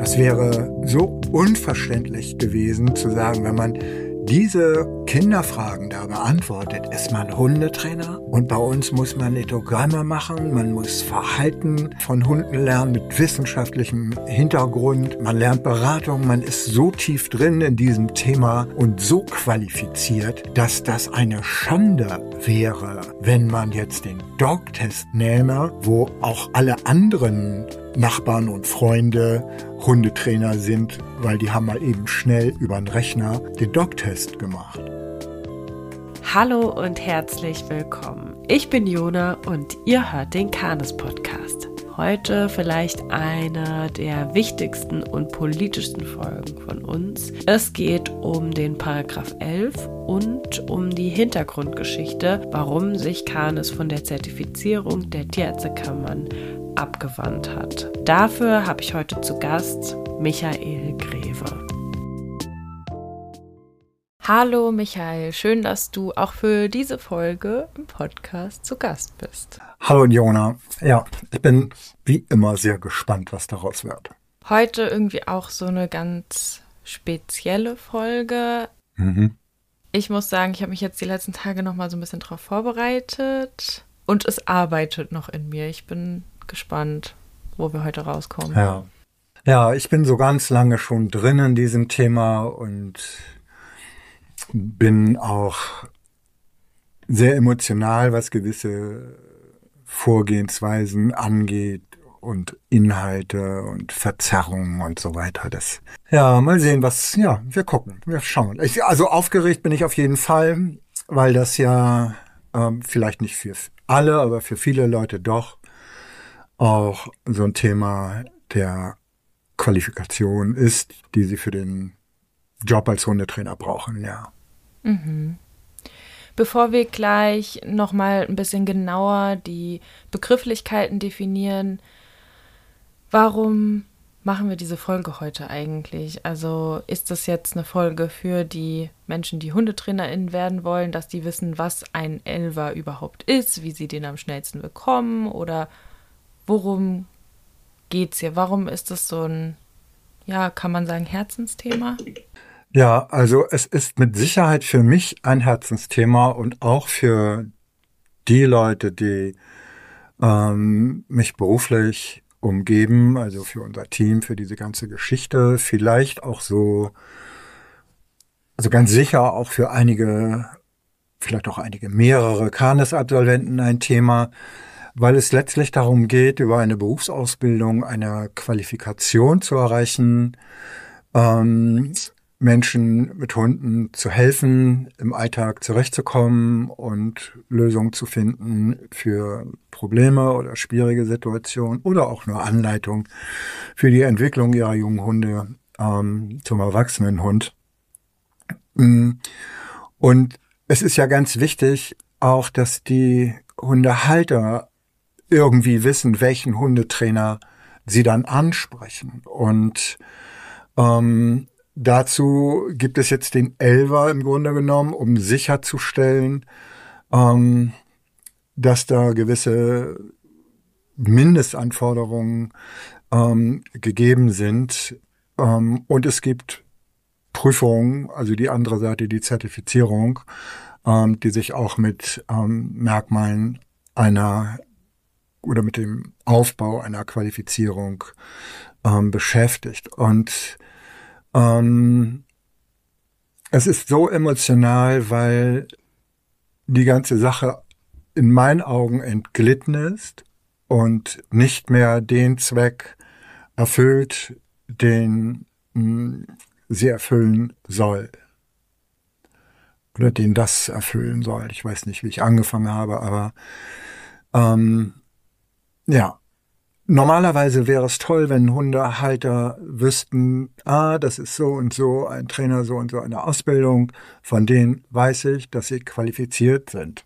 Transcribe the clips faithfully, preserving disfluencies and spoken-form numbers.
Das wäre so unverständlich gewesen zu sagen, wenn man diese Kinderfragen da beantwortet, ist man Hundetrainer und bei uns muss man Ethogramme machen, man muss Verhalten von Hunden lernen mit wissenschaftlichem Hintergrund, man lernt Beratung, man ist so tief drin in diesem Thema und so qualifiziert, dass das eine Schande wäre, wenn man jetzt den Dog-Test nähme, wo auch alle anderen Nachbarn und Freunde Hundetrainer sind, weil die haben mal eben schnell über den Rechner den Dog-Test gemacht. Hallo und herzlich willkommen. Ich bin Jona und ihr hört den Canis-Podcast. Heute vielleicht eine der wichtigsten und politischsten Folgen von uns. Es geht um den Paragraph elf und um die Hintergrundgeschichte, warum sich Canis von der Zertifizierung der Tierärztekammern abgewandt hat. Dafür habe ich heute zu Gast Michael Greve. Hallo Michael, schön, dass du auch für diese Folge im Podcast zu Gast bist. Hallo Jona, ja, ich bin wie immer sehr gespannt, was daraus wird. Heute irgendwie auch so eine ganz spezielle Folge. Mhm. Ich muss sagen, ich habe mich jetzt die letzten Tage noch mal so ein bisschen drauf vorbereitet und es arbeitet noch in mir. Ich bin gespannt, wo wir heute rauskommen. Ja. Ja, ich bin so ganz lange schon drin in diesem Thema und bin auch sehr emotional, was gewisse Vorgehensweisen angeht und Inhalte und Verzerrungen und so weiter. Das, ja, mal sehen, was, ja, wir gucken, wir schauen. Ich, also aufgeregt bin ich auf jeden Fall, weil das ja ähm, vielleicht nicht für alle, aber für viele Leute doch auch so ein Thema der Qualifikation ist, die sie für den Job als Hundetrainer brauchen, ja. Mhm. Bevor wir gleich nochmal ein bisschen genauer die Begrifflichkeiten definieren, warum machen wir diese Folge heute eigentlich? Also ist das jetzt eine Folge für die Menschen, die HundetrainerInnen werden wollen, dass die wissen, was ein Elfer überhaupt ist, wie sie den am schnellsten bekommen oder worum geht's hier? Warum ist das so ein, ja, kann man sagen, Herzensthema? Ja, also es ist mit Sicherheit für mich ein Herzensthema und auch für die Leute, die ähm, mich beruflich umgeben, also für unser Team, für diese ganze Geschichte, vielleicht auch so, also ganz sicher auch für einige, vielleicht auch einige mehrere Canis-Absolventen ein Thema, weil es letztlich darum geht, über eine Berufsausbildung eine Qualifikation zu erreichen, ähm, Menschen mit Hunden zu helfen, im Alltag zurechtzukommen und Lösungen zu finden für Probleme oder schwierige Situationen oder auch nur Anleitung für die Entwicklung ihrer jungen Hunde ähm, zum Erwachsenenhund. Und es ist ja ganz wichtig auch, dass die Hundehalter irgendwie wissen, welchen Hundetrainer sie dann ansprechen. Und ähm, dazu gibt es jetzt den Elfer im Grunde genommen, um sicherzustellen, ähm, dass da gewisse Mindestanforderungen ähm, gegeben sind. Ähm, und es gibt Prüfungen, also die andere Seite, die Zertifizierung, ähm, die sich auch mit ähm, Merkmalen einer oder mit dem Aufbau einer Qualifizierung ähm, beschäftigt. Und ähm, es ist so emotional, weil die ganze Sache in meinen Augen entglitten ist und nicht mehr den Zweck erfüllt, den mh, sie erfüllen soll. Oder den das erfüllen soll. Ich weiß nicht, wie ich angefangen habe, aber ähm, ja, normalerweise wäre es toll, wenn Hundehalter wüssten, ah, das ist so und so ein Trainer, so und so eine Ausbildung, von denen weiß ich, dass sie qualifiziert sind.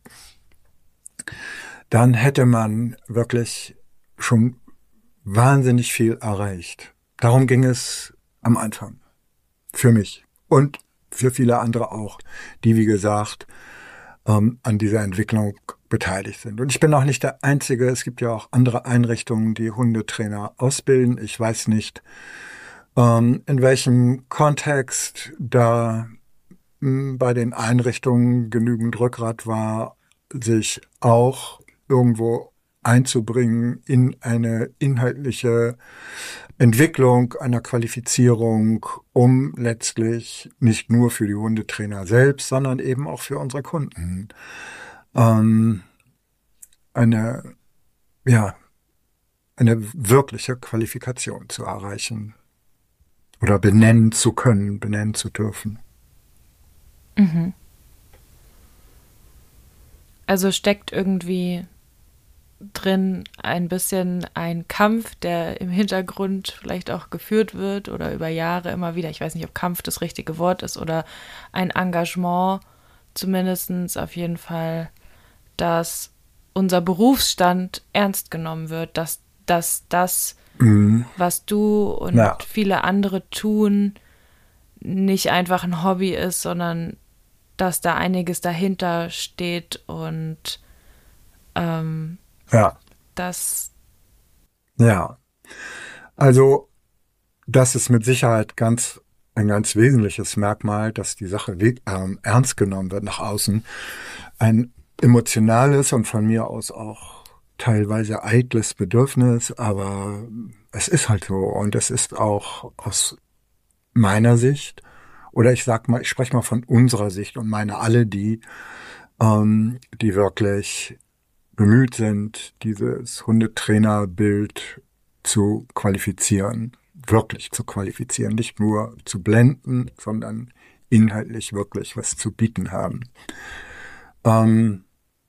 Dann hätte man wirklich schon wahnsinnig viel erreicht. Darum ging es am Anfang. Für mich und für viele andere auch, die, wie gesagt, ähm, an dieser Entwicklung beteiligt sind. Und ich bin auch nicht der Einzige. Es gibt ja auch andere Einrichtungen, die Hundetrainer ausbilden. Ich weiß nicht, Ähm, in welchem Kontext da mh, bei den Einrichtungen genügend Rückgrat war, sich auch irgendwo einzubringen in eine inhaltliche Entwicklung einer Qualifizierung, um letztlich nicht nur für die Hundetrainer selbst, sondern eben auch für unsere Kunden ähm, eine, ja, eine wirkliche Qualifikation zu erreichen oder benennen zu können, benennen zu dürfen. Mhm. Also steckt irgendwie drin ein bisschen ein Kampf, der im Hintergrund vielleicht auch geführt wird oder über Jahre immer wieder. Ich weiß nicht, ob Kampf das richtige Wort ist oder ein Engagement, zumindest auf jeden Fall, dass unser Berufsstand ernst genommen wird, dass, dass das, mhm. was du und ja. viele andere tun, nicht einfach ein Hobby ist, sondern dass da einiges dahinter steht und ähm, ja. das. Ja. Also, das ist mit Sicherheit ganz ein ganz wesentliches Merkmal, dass die Sache äh, ernst genommen wird nach außen. Ein emotionales und von mir aus auch teilweise eitles Bedürfnis, aber es ist halt so und es ist auch aus meiner Sicht, oder ich sag mal, ich spreche mal von unserer Sicht und meine alle die, ähm, die wirklich bemüht sind, dieses Hundetrainerbild zu qualifizieren, wirklich zu qualifizieren, nicht nur zu blenden, sondern inhaltlich wirklich was zu bieten haben. Ähm,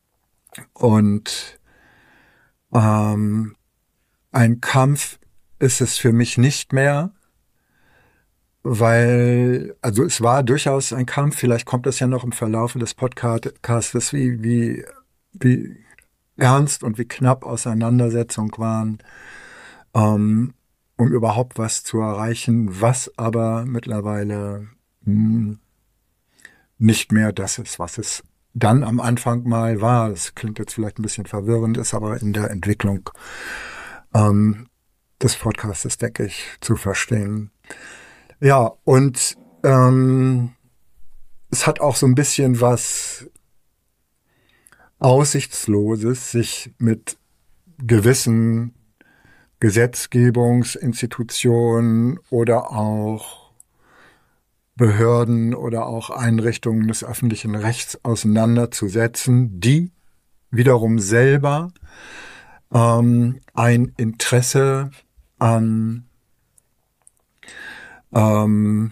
und ähm, ein Kampf ist es für mich nicht mehr, weil, also es war durchaus ein Kampf, vielleicht kommt das ja noch im Verlauf des Podcastes, wie, wie, wie ernst und wie knapp Auseinandersetzungen waren, ähm, um überhaupt was zu erreichen, was aber mittlerweile mh, nicht mehr das ist, was es dann am Anfang mal war. Das klingt jetzt vielleicht ein bisschen verwirrend, ist aber in der Entwicklung ähm, des Podcastes, denke ich, zu verstehen. Ja, und ähm, es hat auch so ein bisschen was Aussichtsloses, sich mit gewissen Gesetzgebungsinstitutionen oder auch Behörden oder auch Einrichtungen des öffentlichen Rechts auseinanderzusetzen, die wiederum selber ähm, ein Interesse an ähm,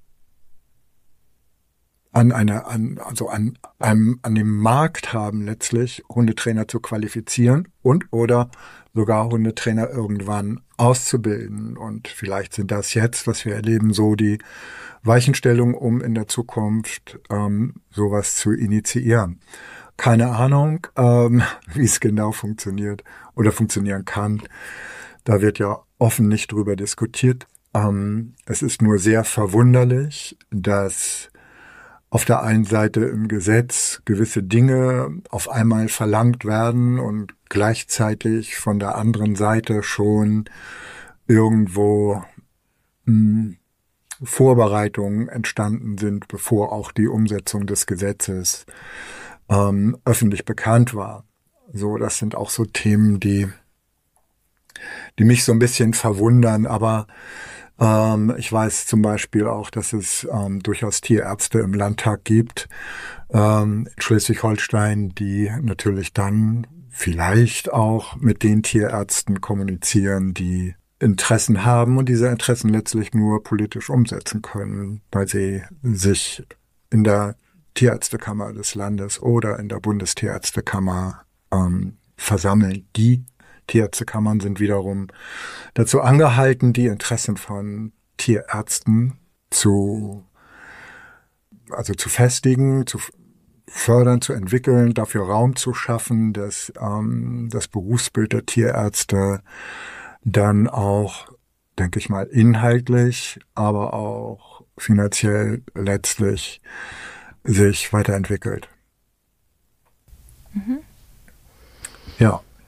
an einer, an, also an einem, an dem Markt haben letztlich Hundetrainer zu qualifizieren und oder sogar Hundetrainer irgendwann auszubilden. Und vielleicht sind das jetzt, was wir erleben, so die Weichenstellungen, um in der Zukunft ähm, sowas zu initiieren. Keine Ahnung, ähm, wie es genau funktioniert oder funktionieren kann. Da wird ja offen nicht drüber diskutiert. Ähm, es ist nur sehr verwunderlich, dass auf der einen Seite im Gesetz gewisse Dinge auf einmal verlangt werden und gleichzeitig von der anderen Seite schon irgendwo mh, Vorbereitungen entstanden sind, bevor auch die Umsetzung des Gesetzes ähm, öffentlich bekannt war. So, das sind auch so Themen, die, die mich so ein bisschen verwundern, aber Ähm, ich weiß zum Beispiel auch, dass es ähm, durchaus Tierärzte im Landtag gibt, ähm, in Schleswig-Holstein, die natürlich dann vielleicht auch mit den Tierärzten kommunizieren, die Interessen haben und diese Interessen letztlich nur politisch umsetzen können, weil sie sich in der Tierärztekammer des Landes oder in der Bundestierärztekammer ähm, versammeln. Die Tierärztekammern sind wiederum dazu angehalten, die Interessen von Tierärzten zu, also zu festigen, zu fördern, zu entwickeln, dafür Raum zu schaffen, dass ähm, das Berufsbild der Tierärzte dann auch, denke ich mal, inhaltlich, aber auch finanziell letztlich sich weiterentwickelt. Mhm. Ja.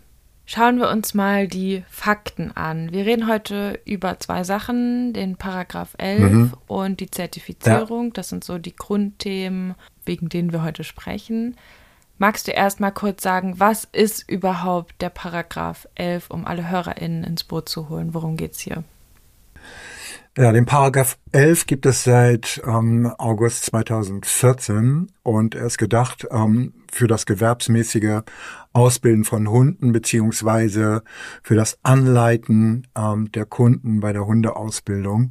Schauen wir uns mal die Fakten an. Wir reden heute über zwei Sachen, den Paragraph elf mhm. und die Zertifizierung. Ja. Das sind so die Grundthemen, wegen denen wir heute sprechen. Magst du erst mal kurz sagen, was ist überhaupt der Paragraph elf, um alle HörerInnen ins Boot zu holen? Worum geht's hier? Ja, den Paragraph elf gibt es seit ähm, August zweitausendvierzehn und er ist gedacht ähm, für das gewerbsmäßige Ausbilden von Hunden beziehungsweise für das Anleiten ähm, der Kunden bei der Hundeausbildung,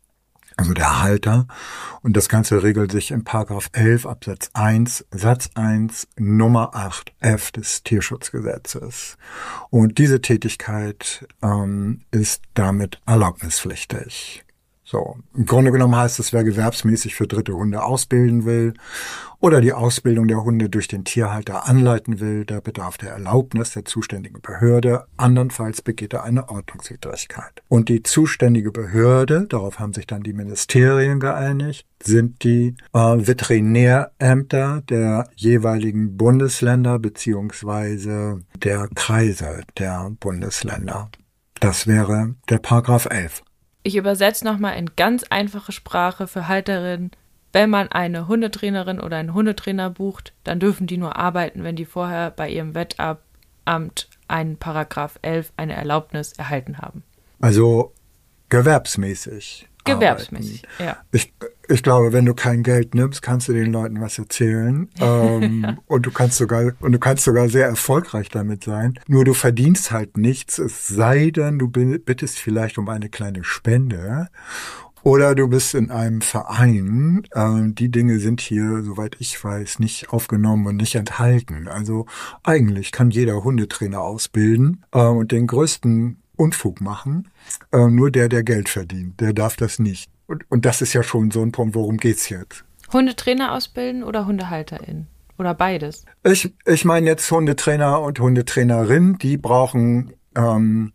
also der Halter. Und das Ganze regelt sich in Paragraph elf Absatz eins Satz eins Nummer acht f des Tierschutzgesetzes. Und diese Tätigkeit ähm, ist damit erlaubnispflichtig. So, im Grunde genommen heißt es, wer gewerbsmäßig für dritte Hunde ausbilden will oder die Ausbildung der Hunde durch den Tierhalter anleiten will, der bedarf der Erlaubnis der zuständigen Behörde. Andernfalls begeht er eine Ordnungswidrigkeit. Und die zuständige Behörde, darauf haben sich dann die Ministerien geeinigt, sind die äh, Veterinärämter der jeweiligen Bundesländer beziehungsweise der Kreise der Bundesländer. Das wäre der Paragraph elf. Ich übersetze nochmal in ganz einfache Sprache für Halterinnen. Wenn man eine Hundetrainerin oder einen Hundetrainer bucht, dann dürfen die nur arbeiten, wenn die vorher bei ihrem Wettamt einen Paragraph elf, eine Erlaubnis erhalten haben. Also gewerbsmäßig. Gewerbsmäßig, arbeiten. Ja. Ich, ich glaube, wenn du kein Geld nimmst, kannst du den Leuten was erzählen. ähm, ja. Und du kannst sogar, und du kannst sogar sehr erfolgreich damit sein. Nur du verdienst halt nichts, es sei denn, du bittest vielleicht um eine kleine Spende. Oder du bist in einem Verein. Ähm, die Dinge sind hier, soweit ich weiß, nicht aufgenommen und nicht enthalten. Also eigentlich kann jeder Hundetrainer ausbilden äh, und den größten Unfug machen. Äh, nur der, der Geld verdient, der darf das nicht. Und, und das ist ja schon so ein Punkt, worum geht's jetzt? Hundetrainer ausbilden oder HundehalterInnen? Oder beides? Ich, ich meine jetzt Hundetrainer und Hundetrainerinnen, die brauchen ähm,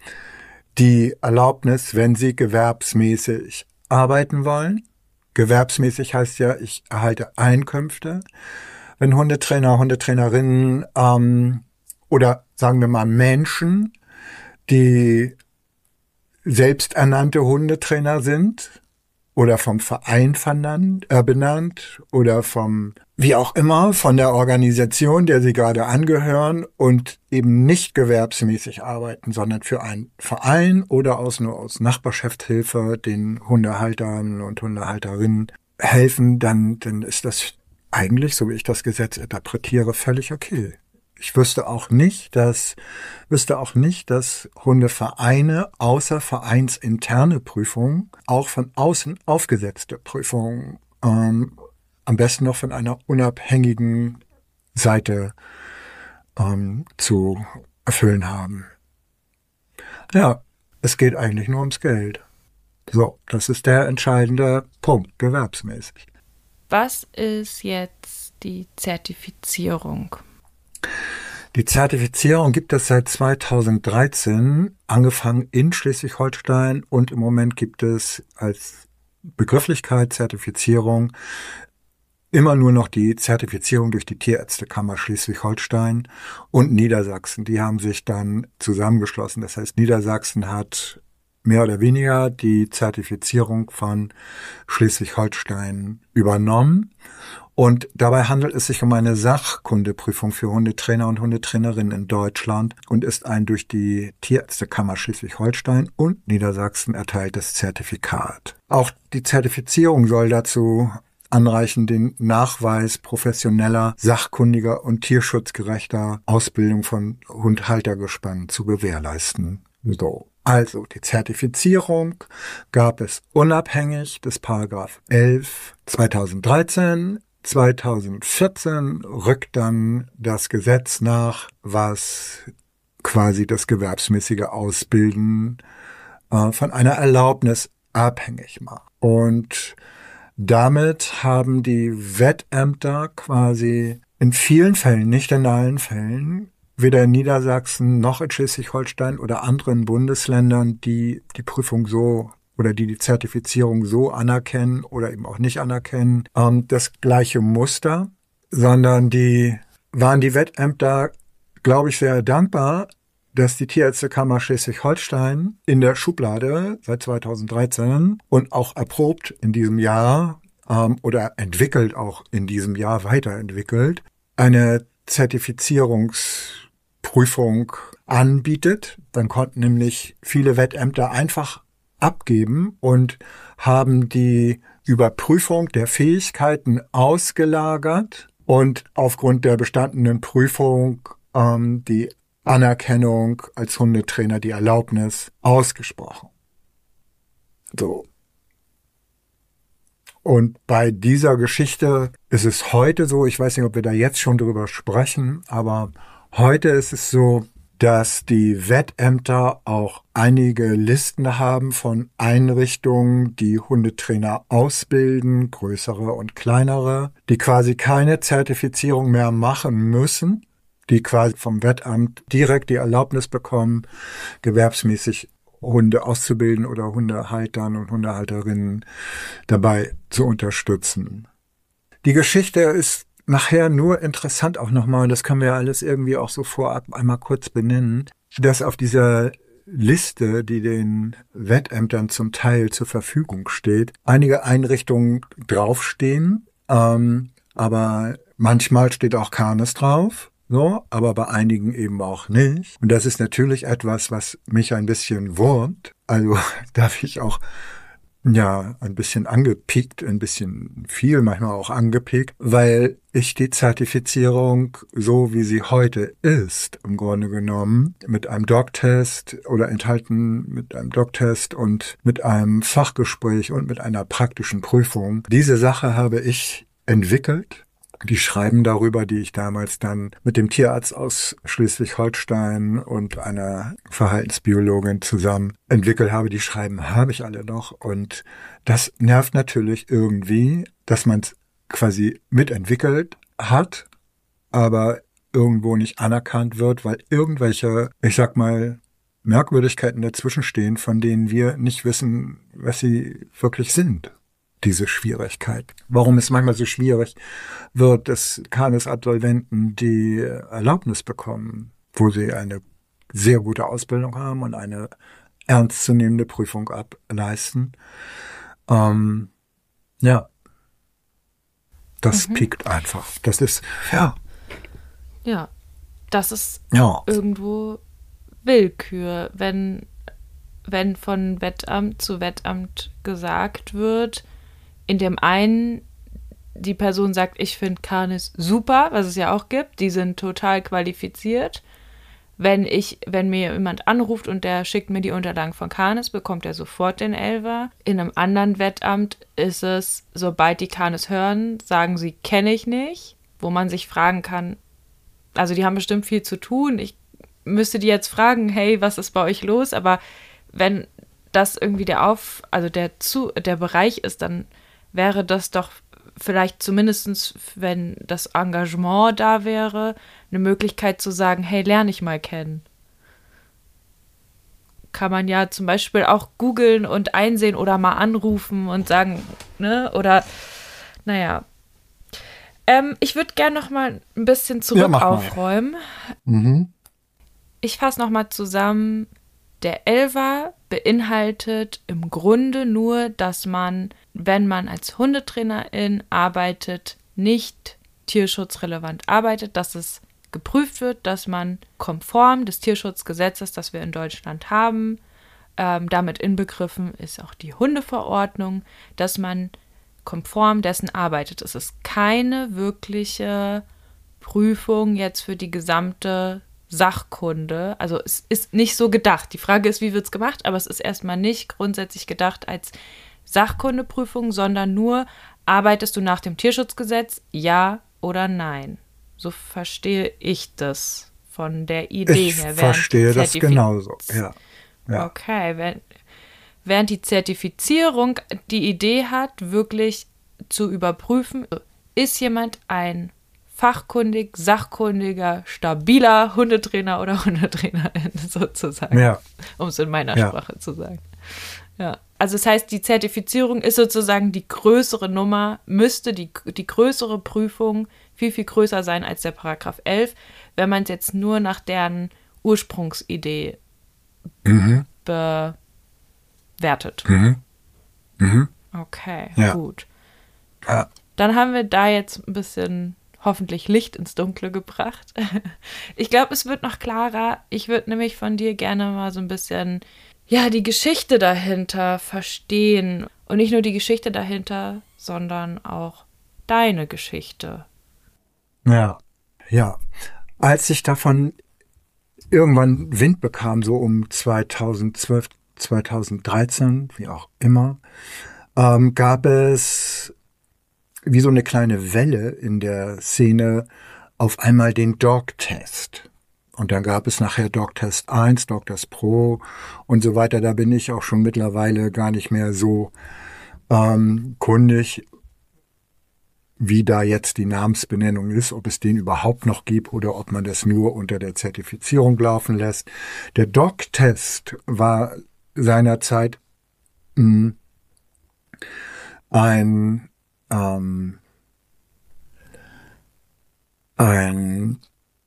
die Erlaubnis, wenn sie gewerbsmäßig arbeiten wollen. Gewerbsmäßig heißt ja, ich erhalte Einkünfte. Wenn Hundetrainer, Hundetrainerinnen ähm, oder sagen wir mal Menschen, die selbsternannte Hundetrainer sind oder vom Verein vernannt, äh, benannt oder vom, wie auch immer, von der Organisation, der sie gerade angehören und eben nicht gewerbsmäßig arbeiten, sondern für einen Verein oder aus nur aus Nachbarschaftshilfe den Hundehaltern und Hundehalterinnen helfen, dann, dann ist das eigentlich, so wie ich das Gesetz interpretiere, völlig okay. Ich wüsste auch nicht, dass, wüsste auch nicht, dass Hundevereine außer vereinsinterne Prüfungen auch von außen aufgesetzte Prüfungen, ähm, am besten noch von einer unabhängigen Seite ähm, zu erfüllen haben. Ja, es geht eigentlich nur ums Geld. So, das ist der entscheidende Punkt, gewerbsmäßig. Was ist jetzt die Zertifizierung? Die Zertifizierung gibt es seit zweitausenddreizehn, angefangen in Schleswig-Holstein, und im Moment gibt es als Begrifflichkeit Zertifizierung immer nur noch die Zertifizierung durch die Tierärztekammer Schleswig-Holstein und Niedersachsen. Die haben sich dann zusammengeschlossen. Das heißt, Niedersachsen hat mehr oder weniger die Zertifizierung von Schleswig-Holstein übernommen. Und dabei handelt es sich um eine Sachkundeprüfung für Hundetrainer und Hundetrainerinnen in Deutschland und ist ein durch die Tierärztekammer Schleswig-Holstein und Niedersachsen erteiltes Zertifikat. Auch die Zertifizierung soll dazu anreichen, den Nachweis professioneller, sachkundiger und tierschutzgerechter Ausbildung von Hundhaltergespannen zu gewährleisten. So. Also, die Zertifizierung gab es unabhängig des Paragraph elf zweitausenddreizehn. zweitausendvierzehn rückt dann das Gesetz nach, was quasi das gewerbsmäßige Ausbilden äh, von einer Erlaubnis abhängig macht. Und damit haben die Wettämter quasi in vielen Fällen, nicht in allen Fällen, weder in Niedersachsen noch in Schleswig-Holstein oder anderen Bundesländern, die die Prüfung so oder die die Zertifizierung so anerkennen oder eben auch nicht anerkennen, ähm, das gleiche Muster, sondern die waren die Wettämter, glaube ich, sehr dankbar, dass die Tierärztekammer Schleswig-Holstein in der Schublade seit zweitausenddreizehn und auch erprobt in diesem Jahr ähm, oder entwickelt auch in diesem Jahr weiterentwickelt, eine Zertifizierungsprüfung anbietet. Dann konnten nämlich viele Wettämter einfach abgeben und haben die Überprüfung der Fähigkeiten ausgelagert und aufgrund der bestandenen Prüfung ähm, die Anerkennung als Hundetrainer, die Erlaubnis ausgesprochen. So. Und bei dieser Geschichte ist es heute so, ich weiß nicht, ob wir da jetzt schon drüber sprechen, aber heute ist es so, dass die Wettämter auch einige Listen haben von Einrichtungen, die Hundetrainer ausbilden, größere und kleinere, die quasi keine Zertifizierung mehr machen müssen, die quasi vom Wettamt direkt die Erlaubnis bekommen, gewerbsmäßig Hunde auszubilden oder Hundehaltern und Hundehalterinnen dabei zu unterstützen. Die Geschichte ist nachher nur interessant auch nochmal, und das können wir alles irgendwie auch so vorab einmal kurz benennen, dass auf dieser Liste, die den Wettämtern zum Teil zur Verfügung steht, einige Einrichtungen draufstehen, ähm, aber manchmal steht auch Canis drauf, so, aber bei einigen eben auch nicht. Und das ist natürlich etwas, was mich ein bisschen wurmt. Also darf ich auch ja, ein bisschen angepiekt, ein bisschen viel, manchmal auch angepiekt, weil ich die Zertifizierung, so wie sie heute ist, im Grunde genommen, mit einem Doctest oder enthalten mit einem Doctest und mit einem Fachgespräch und mit einer praktischen Prüfung, diese Sache habe ich entwickelt. Die Schreiben darüber, die ich damals dann mit dem Tierarzt aus Schleswig-Holstein und einer Verhaltensbiologin zusammen entwickelt habe, die Schreiben habe ich alle noch. Und das nervt natürlich irgendwie, dass man es quasi mitentwickelt hat, aber irgendwo nicht anerkannt wird, weil irgendwelche, ich sag mal, Merkwürdigkeiten dazwischen stehen, von denen wir nicht wissen, was sie wirklich sind. Diese Schwierigkeit. Warum es manchmal so schwierig wird, dass Canis-Absolventen die Erlaubnis bekommen, wo sie eine sehr gute Ausbildung haben und eine ernstzunehmende Prüfung ableisten. Ähm, ja, das mhm. piekt einfach. Das ist, ja. Ja, das ist ja. irgendwo Willkür, wenn, wenn von Wettamt zu Wettamt gesagt wird, in dem einen die Person sagt, ich finde Canis super, was es ja auch gibt, die sind total qualifiziert. Wenn ich, wenn mir jemand anruft und der schickt mir die Unterlagen von Canis, bekommt er sofort den Elfer. In einem anderen Wettamt ist es, sobald die Canis hören, sagen sie, kenne ich nicht, wo man sich fragen kann, also die haben bestimmt viel zu tun, ich müsste die jetzt fragen, hey, was ist bei euch los? Aber wenn das irgendwie der Auf, also der zu, der Bereich ist, dann wäre das doch vielleicht zumindestens, wenn das Engagement da wäre, eine Möglichkeit zu sagen, hey, lerne ich mal kennen. Kann man ja zum Beispiel auch googeln und einsehen oder mal anrufen und sagen, ne, oder, naja. Ähm, ich würde gerne noch mal ein bisschen zurück ja, aufräumen. Mhm. Ich fasse noch mal zusammen. Der Elfer beinhaltet im Grunde nur, dass man, wenn man als Hundetrainerin arbeitet, nicht tierschutzrelevant arbeitet, dass es geprüft wird, dass man konform des Tierschutzgesetzes, das wir in Deutschland haben, ähm, damit inbegriffen ist auch die Hundeverordnung, dass man konform dessen arbeitet. Es ist keine wirkliche Prüfung jetzt für die gesamte Sachkunde, also es ist nicht so gedacht. Die Frage ist, wie wird es gemacht, aber es ist erstmal nicht grundsätzlich gedacht als Sachkundeprüfung, sondern nur, arbeitest du nach dem Tierschutzgesetz, ja oder nein? So verstehe ich das von der Idee ich her. Ich verstehe das genauso, ja. ja. Okay, wenn, während die Zertifizierung die Idee hat, wirklich zu überprüfen, ist jemand ein fachkundig, sachkundiger, stabiler Hundetrainer oder Hundetrainerin sozusagen, ja. um es in meiner ja. Sprache zu sagen. Ja, also das heißt, die Zertifizierung ist sozusagen die größere Nummer, müsste die, die größere Prüfung viel, viel größer sein als der Paragraph elf. Wenn man es jetzt nur nach deren Ursprungsidee mhm. bewertet. Mhm. Mhm. Okay, ja. gut. Ja. Dann haben wir da jetzt ein bisschen hoffentlich Licht ins Dunkle gebracht. Ich glaube, es wird noch klarer. Ich würde nämlich von dir gerne mal so ein bisschen, ja, die Geschichte dahinter verstehen. Und nicht nur die Geschichte dahinter, sondern auch deine Geschichte. Ja, ja. Als ich davon irgendwann Wind bekam, so um zweitausendzwölf, zweitausenddreizehn, wie auch immer, ähm, gab es wie so eine kleine Welle in der Szene auf einmal den Dog-Test. Und dann gab es nachher Dog-Test eins, Dog-Test Pro und so weiter. Da bin ich auch schon mittlerweile gar nicht mehr so ähm, kundig, wie da jetzt die Namensbenennung ist, ob es den überhaupt noch gibt oder ob man das nur unter der Zertifizierung laufen lässt. Der Dog-Test war seinerzeit mh, ein ähm, ein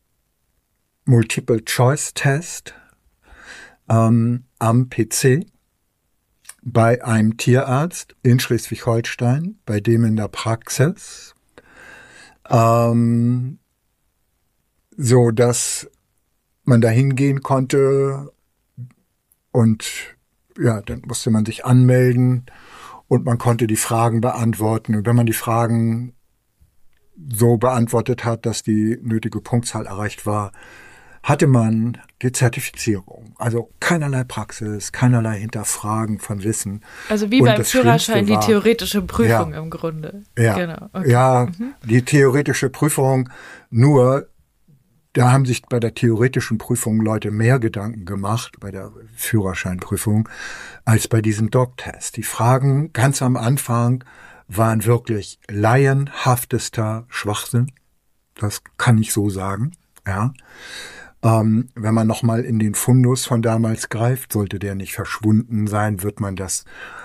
Multiple-Choice-Test ähm, am P C bei einem Tierarzt in Schleswig-Holstein, bei dem in der Praxis, ähm, so dass man da hingehen konnte und ja, dann musste man sich anmelden und man konnte die Fragen beantworten. Und wenn man die Fragen so beantwortet hat, dass die nötige Punktzahl erreicht war, hatte man die Zertifizierung. Also keinerlei Praxis, keinerlei Hinterfragen von Wissen. Also wie und beim Führerschein die war, theoretische Prüfung ja, im Grunde. Ja, genau. Okay. ja mhm. die theoretische Prüfung, nur da haben sich bei der theoretischen Prüfung Leute mehr Gedanken gemacht, bei der Führerscheinprüfung, als bei diesem Dog-Test. Die Fragen ganz am Anfang waren wirklich laienhaftester Schwachsinn. Das kann ich so sagen, ja. Ähm, wenn man nochmal in den Fundus von damals greift, sollte der nicht verschwunden sein, wird man das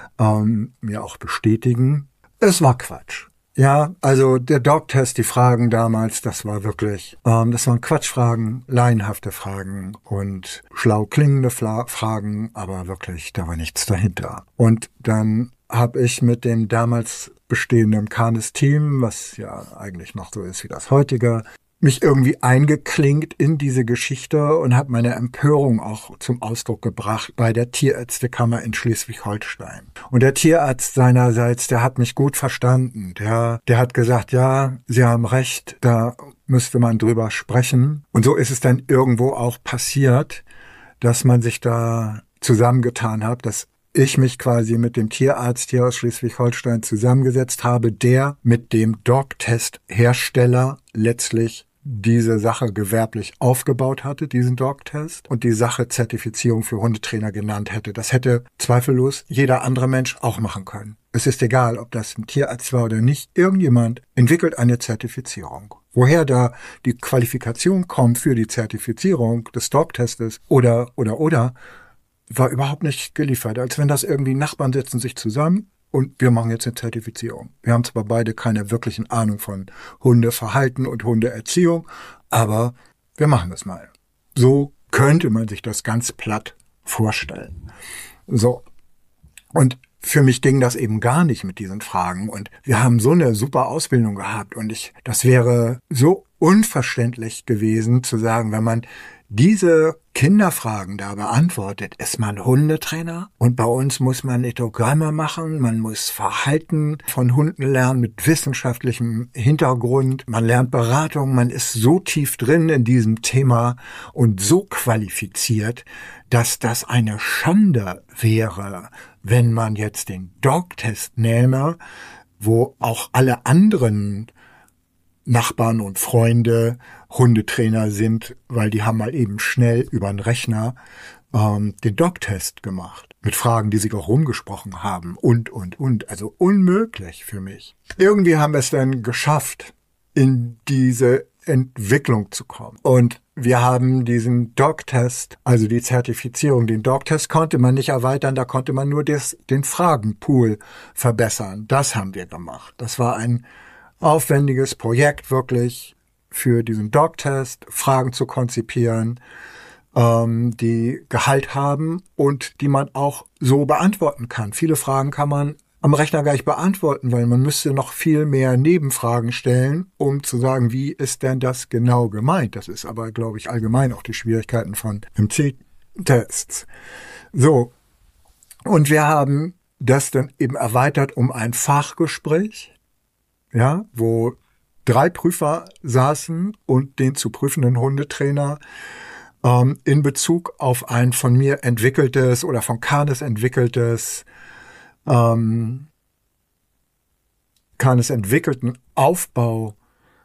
ähm, mir auch bestätigen. Es war Quatsch. Ja, also der Dog-Test, die Fragen damals, das war wirklich, ähm, das waren Quatschfragen, laienhafte Fragen und schlau klingende Fla- Fragen, aber wirklich, da war nichts dahinter. Und dann habe ich mit dem damals bestehenden Canis-Team, was ja eigentlich noch so ist wie das heutige, mich irgendwie eingeklinkt in diese Geschichte und habe meine Empörung auch zum Ausdruck gebracht bei der Tierärztekammer in Schleswig-Holstein. Und der Tierarzt seinerseits, der hat mich gut verstanden. Der, der hat gesagt, ja, Sie haben recht, da müsste man drüber sprechen. Und so ist es dann irgendwo auch passiert, dass man sich da zusammengetan hat, dass ich mich quasi mit dem Tierarzt hier aus Schleswig-Holstein zusammengesetzt habe, der mit dem Dog-Test-Hersteller letztlich diese Sache gewerblich aufgebaut hatte, diesen Dog-Test, und die Sache Zertifizierung für Hundetrainer genannt hätte. Das hätte zweifellos jeder andere Mensch auch machen können. Es ist egal, ob das ein Tierarzt war oder nicht. Irgendjemand entwickelt eine Zertifizierung. Woher da die Qualifikation kommt für die Zertifizierung des Dog-Testes oder, oder, oder, war überhaupt nicht geliefert. Als wenn das irgendwie Nachbarn setzen sich zusammen und wir machen jetzt eine Zertifizierung. Wir haben zwar beide keine wirklichen Ahnung von Hundeverhalten und Hundeerziehung, aber wir machen das mal. So könnte man sich das ganz platt vorstellen. So. Und für mich ging das eben gar nicht mit diesen Fragen. Und wir haben so eine super Ausbildung gehabt. Und ich, das wäre so unverständlich gewesen zu sagen, wenn man diese Kinderfragen da beantwortet, ist man Hundetrainer und bei uns muss man Ethogramme machen, man muss Verhalten von Hunden lernen mit wissenschaftlichem Hintergrund, man lernt Beratung, man ist so tief drin in diesem Thema und so qualifiziert, dass das eine Schande wäre, wenn man jetzt den Dog-Test nähme, wo auch alle anderen Nachbarn und Freunde Hundetrainer sind, weil die haben mal eben schnell über den Rechner ähm, den Dog-Test gemacht. Mit Fragen, die sich auch rumgesprochen haben und, und, und. Also unmöglich für mich. Irgendwie haben wir es dann geschafft, in diese Entwicklung zu kommen. Und wir haben diesen Dog-Test, also die Zertifizierung, den Dog-Test konnte man nicht erweitern, da konnte man nur des, den Fragenpool verbessern. Das haben wir gemacht. Das war ein aufwendiges Projekt wirklich für diesen Dog-Test, Fragen zu konzipieren, ähm, die Gehalt haben und die man auch so beantworten kann. Viele Fragen kann man am Rechner gar nicht beantworten, weil man müsste noch viel mehr Nebenfragen stellen, um zu sagen, wie ist denn das genau gemeint? Das ist aber, glaube ich, allgemein auch die Schwierigkeiten von M C-Tests. So, und wir haben das dann eben erweitert um ein Fachgespräch, ja, wo drei Prüfer saßen und den zu prüfenden Hundetrainer ähm, in Bezug auf ein von mir entwickeltes oder von Canis entwickeltes ähm, Canis entwickelten Aufbau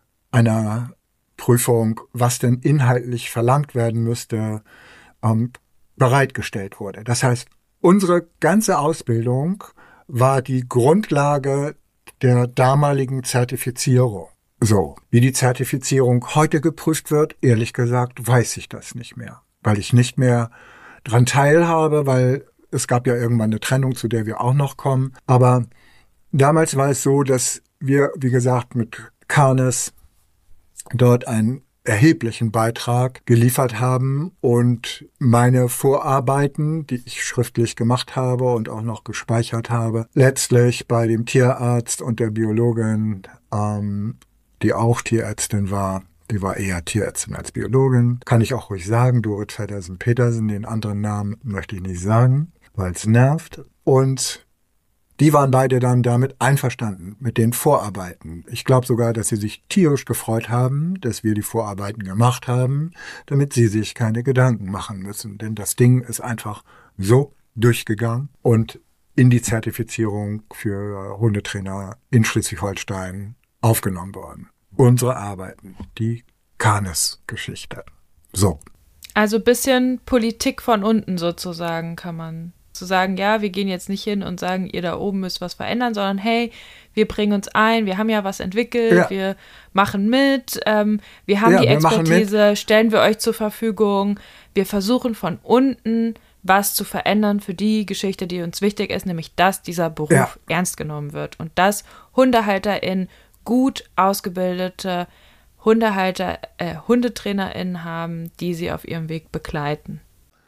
einer Prüfung, was denn inhaltlich verlangt werden müsste, ähm, bereitgestellt wurde. Das heißt, unsere ganze Ausbildung war die Grundlage der damaligen Zertifizierung. So, wie die Zertifizierung heute geprüft wird, ehrlich gesagt, weiß ich das nicht mehr, weil ich nicht mehr dran teilhabe, weil es gab ja irgendwann eine Trennung, zu der wir auch noch kommen. Aber damals war es so, dass wir, wie gesagt, mit Canis dort einen erheblichen Beitrag geliefert haben und meine Vorarbeiten, die ich schriftlich gemacht habe und auch noch gespeichert habe, letztlich bei dem Tierarzt und der Biologin, ähm, die auch Tierärztin war, die war eher Tierärztin als Biologin, kann ich auch ruhig sagen, Dorit Feddersen-Petersen, den anderen Namen möchte ich nicht sagen, weil es nervt. Und die waren beide dann damit einverstanden, mit den Vorarbeiten. Ich glaube sogar, dass sie sich tierisch gefreut haben, dass wir die Vorarbeiten gemacht haben, damit sie sich keine Gedanken machen müssen. Denn das Ding ist einfach so durchgegangen und in die Zertifizierung für Hundetrainer in Schleswig-Holstein aufgenommen worden. Unsere Arbeiten, die Canis-Geschichte. So. Also bisschen Politik von unten sozusagen, kann man zu sagen, ja, wir gehen jetzt nicht hin und sagen, ihr da oben müsst was verändern, sondern hey, wir bringen uns ein, wir haben ja was entwickelt, ja. wir machen mit, ähm, wir haben ja, die Expertise, stellen wir euch zur Verfügung, wir versuchen von unten was zu verändern für die Geschichte, die uns wichtig ist, nämlich, dass dieser Beruf ja. ernst genommen wird und dass HundehalterInnen gut ausgebildete Hundehalter, äh, HundetrainerInnen haben, die sie auf ihrem Weg begleiten.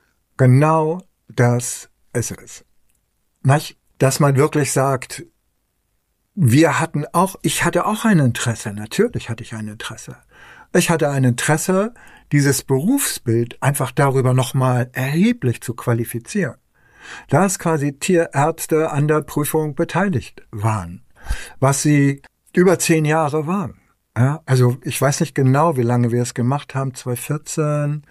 Genau das ist es. Nicht? Dass man wirklich sagt, wir hatten auch, ich hatte auch ein Interesse, natürlich hatte ich ein Interesse. Ich hatte ein Interesse, dieses Berufsbild einfach darüber nochmal erheblich zu qualifizieren. Dass quasi Tierärzte an der Prüfung beteiligt waren, was sie über zehn Jahre waren. Ja, also ich weiß nicht genau, wie lange wir es gemacht haben, zwanzig vierzehn,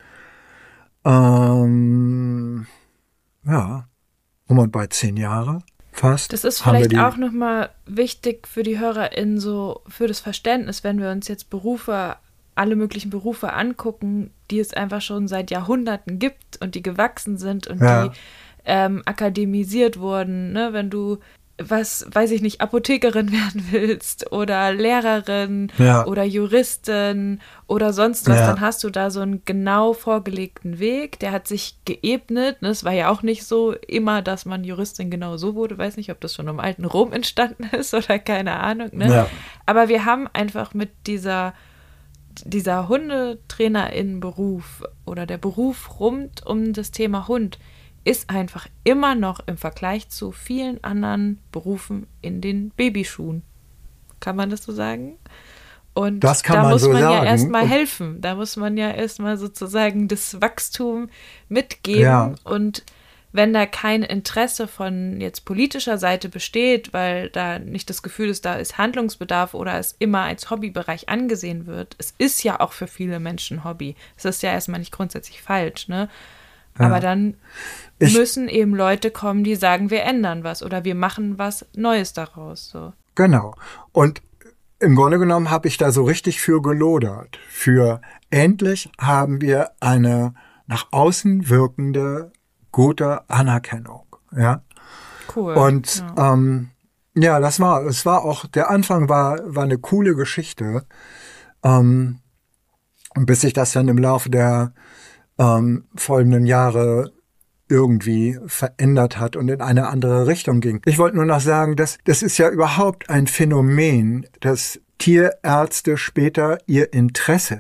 ähm, ja, um und bei zehn Jahre fast. Das ist vielleicht auch nochmal wichtig für die HörerInnen, so für das Verständnis, wenn wir uns jetzt Berufe, alle möglichen Berufe angucken, die es einfach schon seit Jahrhunderten gibt und die gewachsen sind und ja. die ähm, akademisiert wurden, ne? Wenn du was, weiß ich nicht, Apothekerin werden willst oder Lehrerin ja. oder Juristin oder sonst was, ja. dann hast du da so einen genau vorgelegten Weg, der hat sich geebnet. Es war ja auch nicht so immer, dass man Juristin genau so wurde, weiß nicht, ob das schon im alten Rom entstanden ist oder keine Ahnung. Ne? Ja. Aber wir haben einfach mit dieser, dieser HundetrainerInnen-Beruf oder der Beruf rund um das Thema Hund ist einfach immer noch im Vergleich zu vielen anderen Berufen in den Babyschuhen. Kann man das so sagen? Und das kann da man muss so man sagen. ja erstmal helfen. Da muss man ja erstmal sozusagen das Wachstum mitgeben. Ja. Und wenn da kein Interesse von jetzt politischer Seite besteht, weil da nicht das Gefühl ist, da ist Handlungsbedarf oder es immer als Hobbybereich angesehen wird, es ist ja auch für viele Menschen Hobby. Es ist ja erstmal nicht grundsätzlich falsch, ne? Ja. Aber dann ich, müssen eben Leute kommen, die sagen, wir ändern was oder wir machen was Neues daraus. So. Genau. Und im Grunde genommen habe ich da so richtig für gelodert. Für endlich haben wir eine nach außen wirkende, gute Anerkennung. Ja. Cool. Und ja, ähm, ja das war, es war auch, der Anfang war, war eine coole Geschichte. Ähm, bis sich das dann im Laufe der ähm, folgenden Jahre irgendwie verändert hat und in eine andere Richtung ging. Ich wollte nur noch sagen, dass das ist ja überhaupt ein Phänomen, dass Tierärzte später ihr Interesse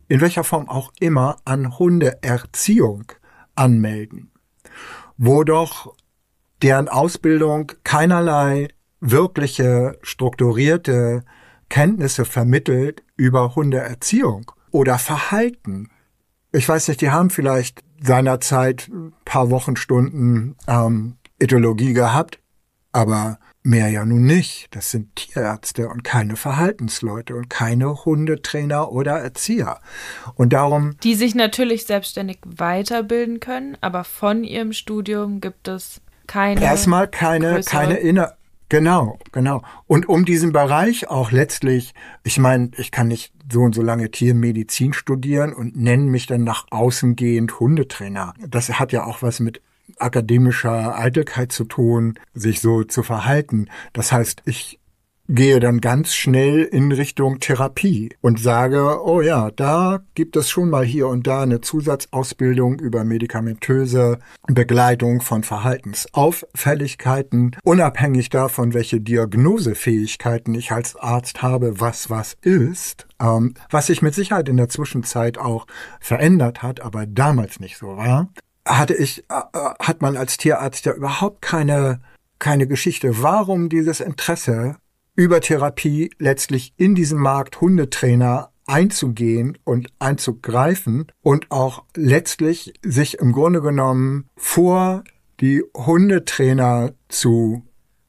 in welcher Form auch immer, an Hundeerziehung anmelden, wo doch deren Ausbildung keinerlei wirkliche strukturierte Kenntnisse vermittelt über Hundeerziehung oder Verhalten. Ich weiß nicht, die haben vielleicht seinerzeit ein paar Wochenstunden ähm, Ethologie gehabt, aber mehr ja nun nicht. Das sind Tierärzte und keine Verhaltensleute und keine Hundetrainer oder Erzieher. Und darum... Die sich natürlich selbstständig weiterbilden können, aber von ihrem Studium gibt es keine... Erstmal keine, keine inner... Genau, genau. Und um diesen Bereich auch letztlich, ich meine, ich kann nicht so und so lange Tiermedizin studieren und nenne mich dann nach außen gehend Hundetrainer. Das hat ja auch was mit akademischer Eitelkeit zu tun, sich so zu verhalten. Das heißt, ich gehe dann ganz schnell in Richtung Therapie und sage, oh ja, da gibt es schon mal hier und da eine Zusatzausbildung über medikamentöse Begleitung von Verhaltensauffälligkeiten, unabhängig davon, welche Diagnosefähigkeiten ich als Arzt habe, was was ist, ähm, was sich mit Sicherheit in der Zwischenzeit auch verändert hat, aber damals nicht so war, hatte ich, äh, hat man als Tierarzt ja überhaupt keine, keine Geschichte. Warum dieses Interesse über Therapie letztlich in diesen Markt Hundetrainer einzugehen und einzugreifen und auch letztlich sich im Grunde genommen vor die Hundetrainer zu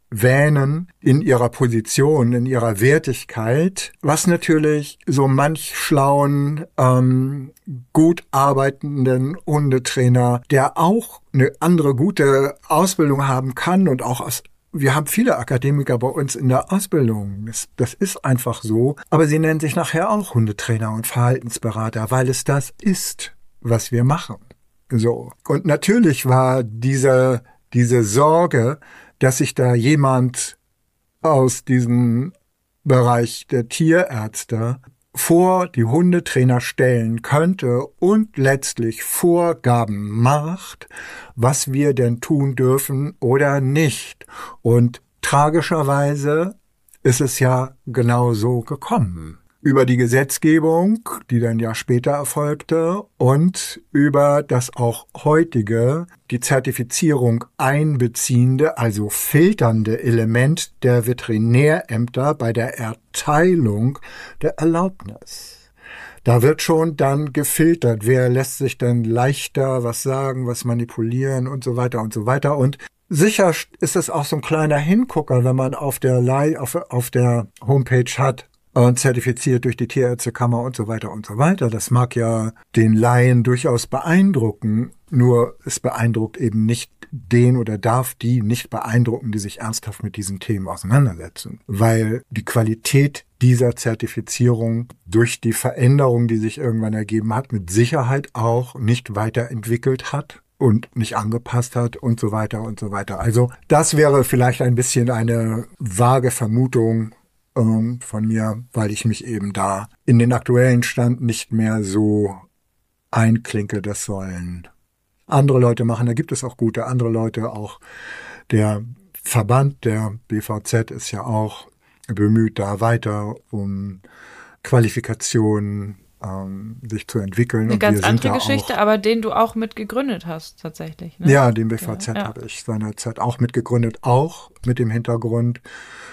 wähnen in ihrer Position, in ihrer Wertigkeit, was natürlich so manch schlauen, ähm, gut arbeitenden Hundetrainer, der auch eine andere gute Ausbildung haben kann und auch aus Wir haben viele Akademiker bei uns in der Ausbildung. Das, das ist einfach so. Aber sie nennen sich nachher auch Hundetrainer und Verhaltensberater, weil es das ist, was wir machen. So. Und natürlich war diese, diese Sorge, dass sich da jemand aus diesem Bereich der Tierärzte vor die Hundetrainer stellen könnte und letztlich Vorgaben macht, was wir denn tun dürfen oder nicht. Und tragischerweise ist es ja genau so gekommen. Über die Gesetzgebung, die dann ja später erfolgte, und über das auch heutige, die Zertifizierung einbeziehende, also filternde Element der Veterinärämter bei der Erteilung der Erlaubnis. Da wird schon dann gefiltert, wer lässt sich denn leichter was sagen, was manipulieren und so weiter und so weiter. Und sicher ist es auch so ein kleiner Hingucker, wenn man auf der, Leih, auf, auf der Homepage hat, und zertifiziert durch die Tierärztekammer und so weiter und so weiter. Das mag ja den Laien durchaus beeindrucken, nur es beeindruckt eben nicht den oder darf die nicht beeindrucken, die sich ernsthaft mit diesen Themen auseinandersetzen. Weil die Qualität dieser Zertifizierung durch die Veränderung, die sich irgendwann ergeben hat, mit Sicherheit auch nicht weiterentwickelt hat und nicht angepasst hat und so weiter und so weiter. Also das wäre vielleicht ein bisschen eine vage Vermutung von mir, weil ich mich eben da in den aktuellen Stand nicht mehr so einklinke. Das sollen andere Leute machen. Da gibt es auch gute andere Leute. Auch der Verband, der B V Z, ist ja auch bemüht, da weiter um Qualifikationen ähm, sich zu entwickeln. Eine und ganz wir andere sind da Geschichte, auch, aber den du auch mit gegründet hast, tatsächlich. Ne? Ja, den B V Z ja, ja. habe ich seinerzeit auch mitgegründet, auch mit dem Hintergrund,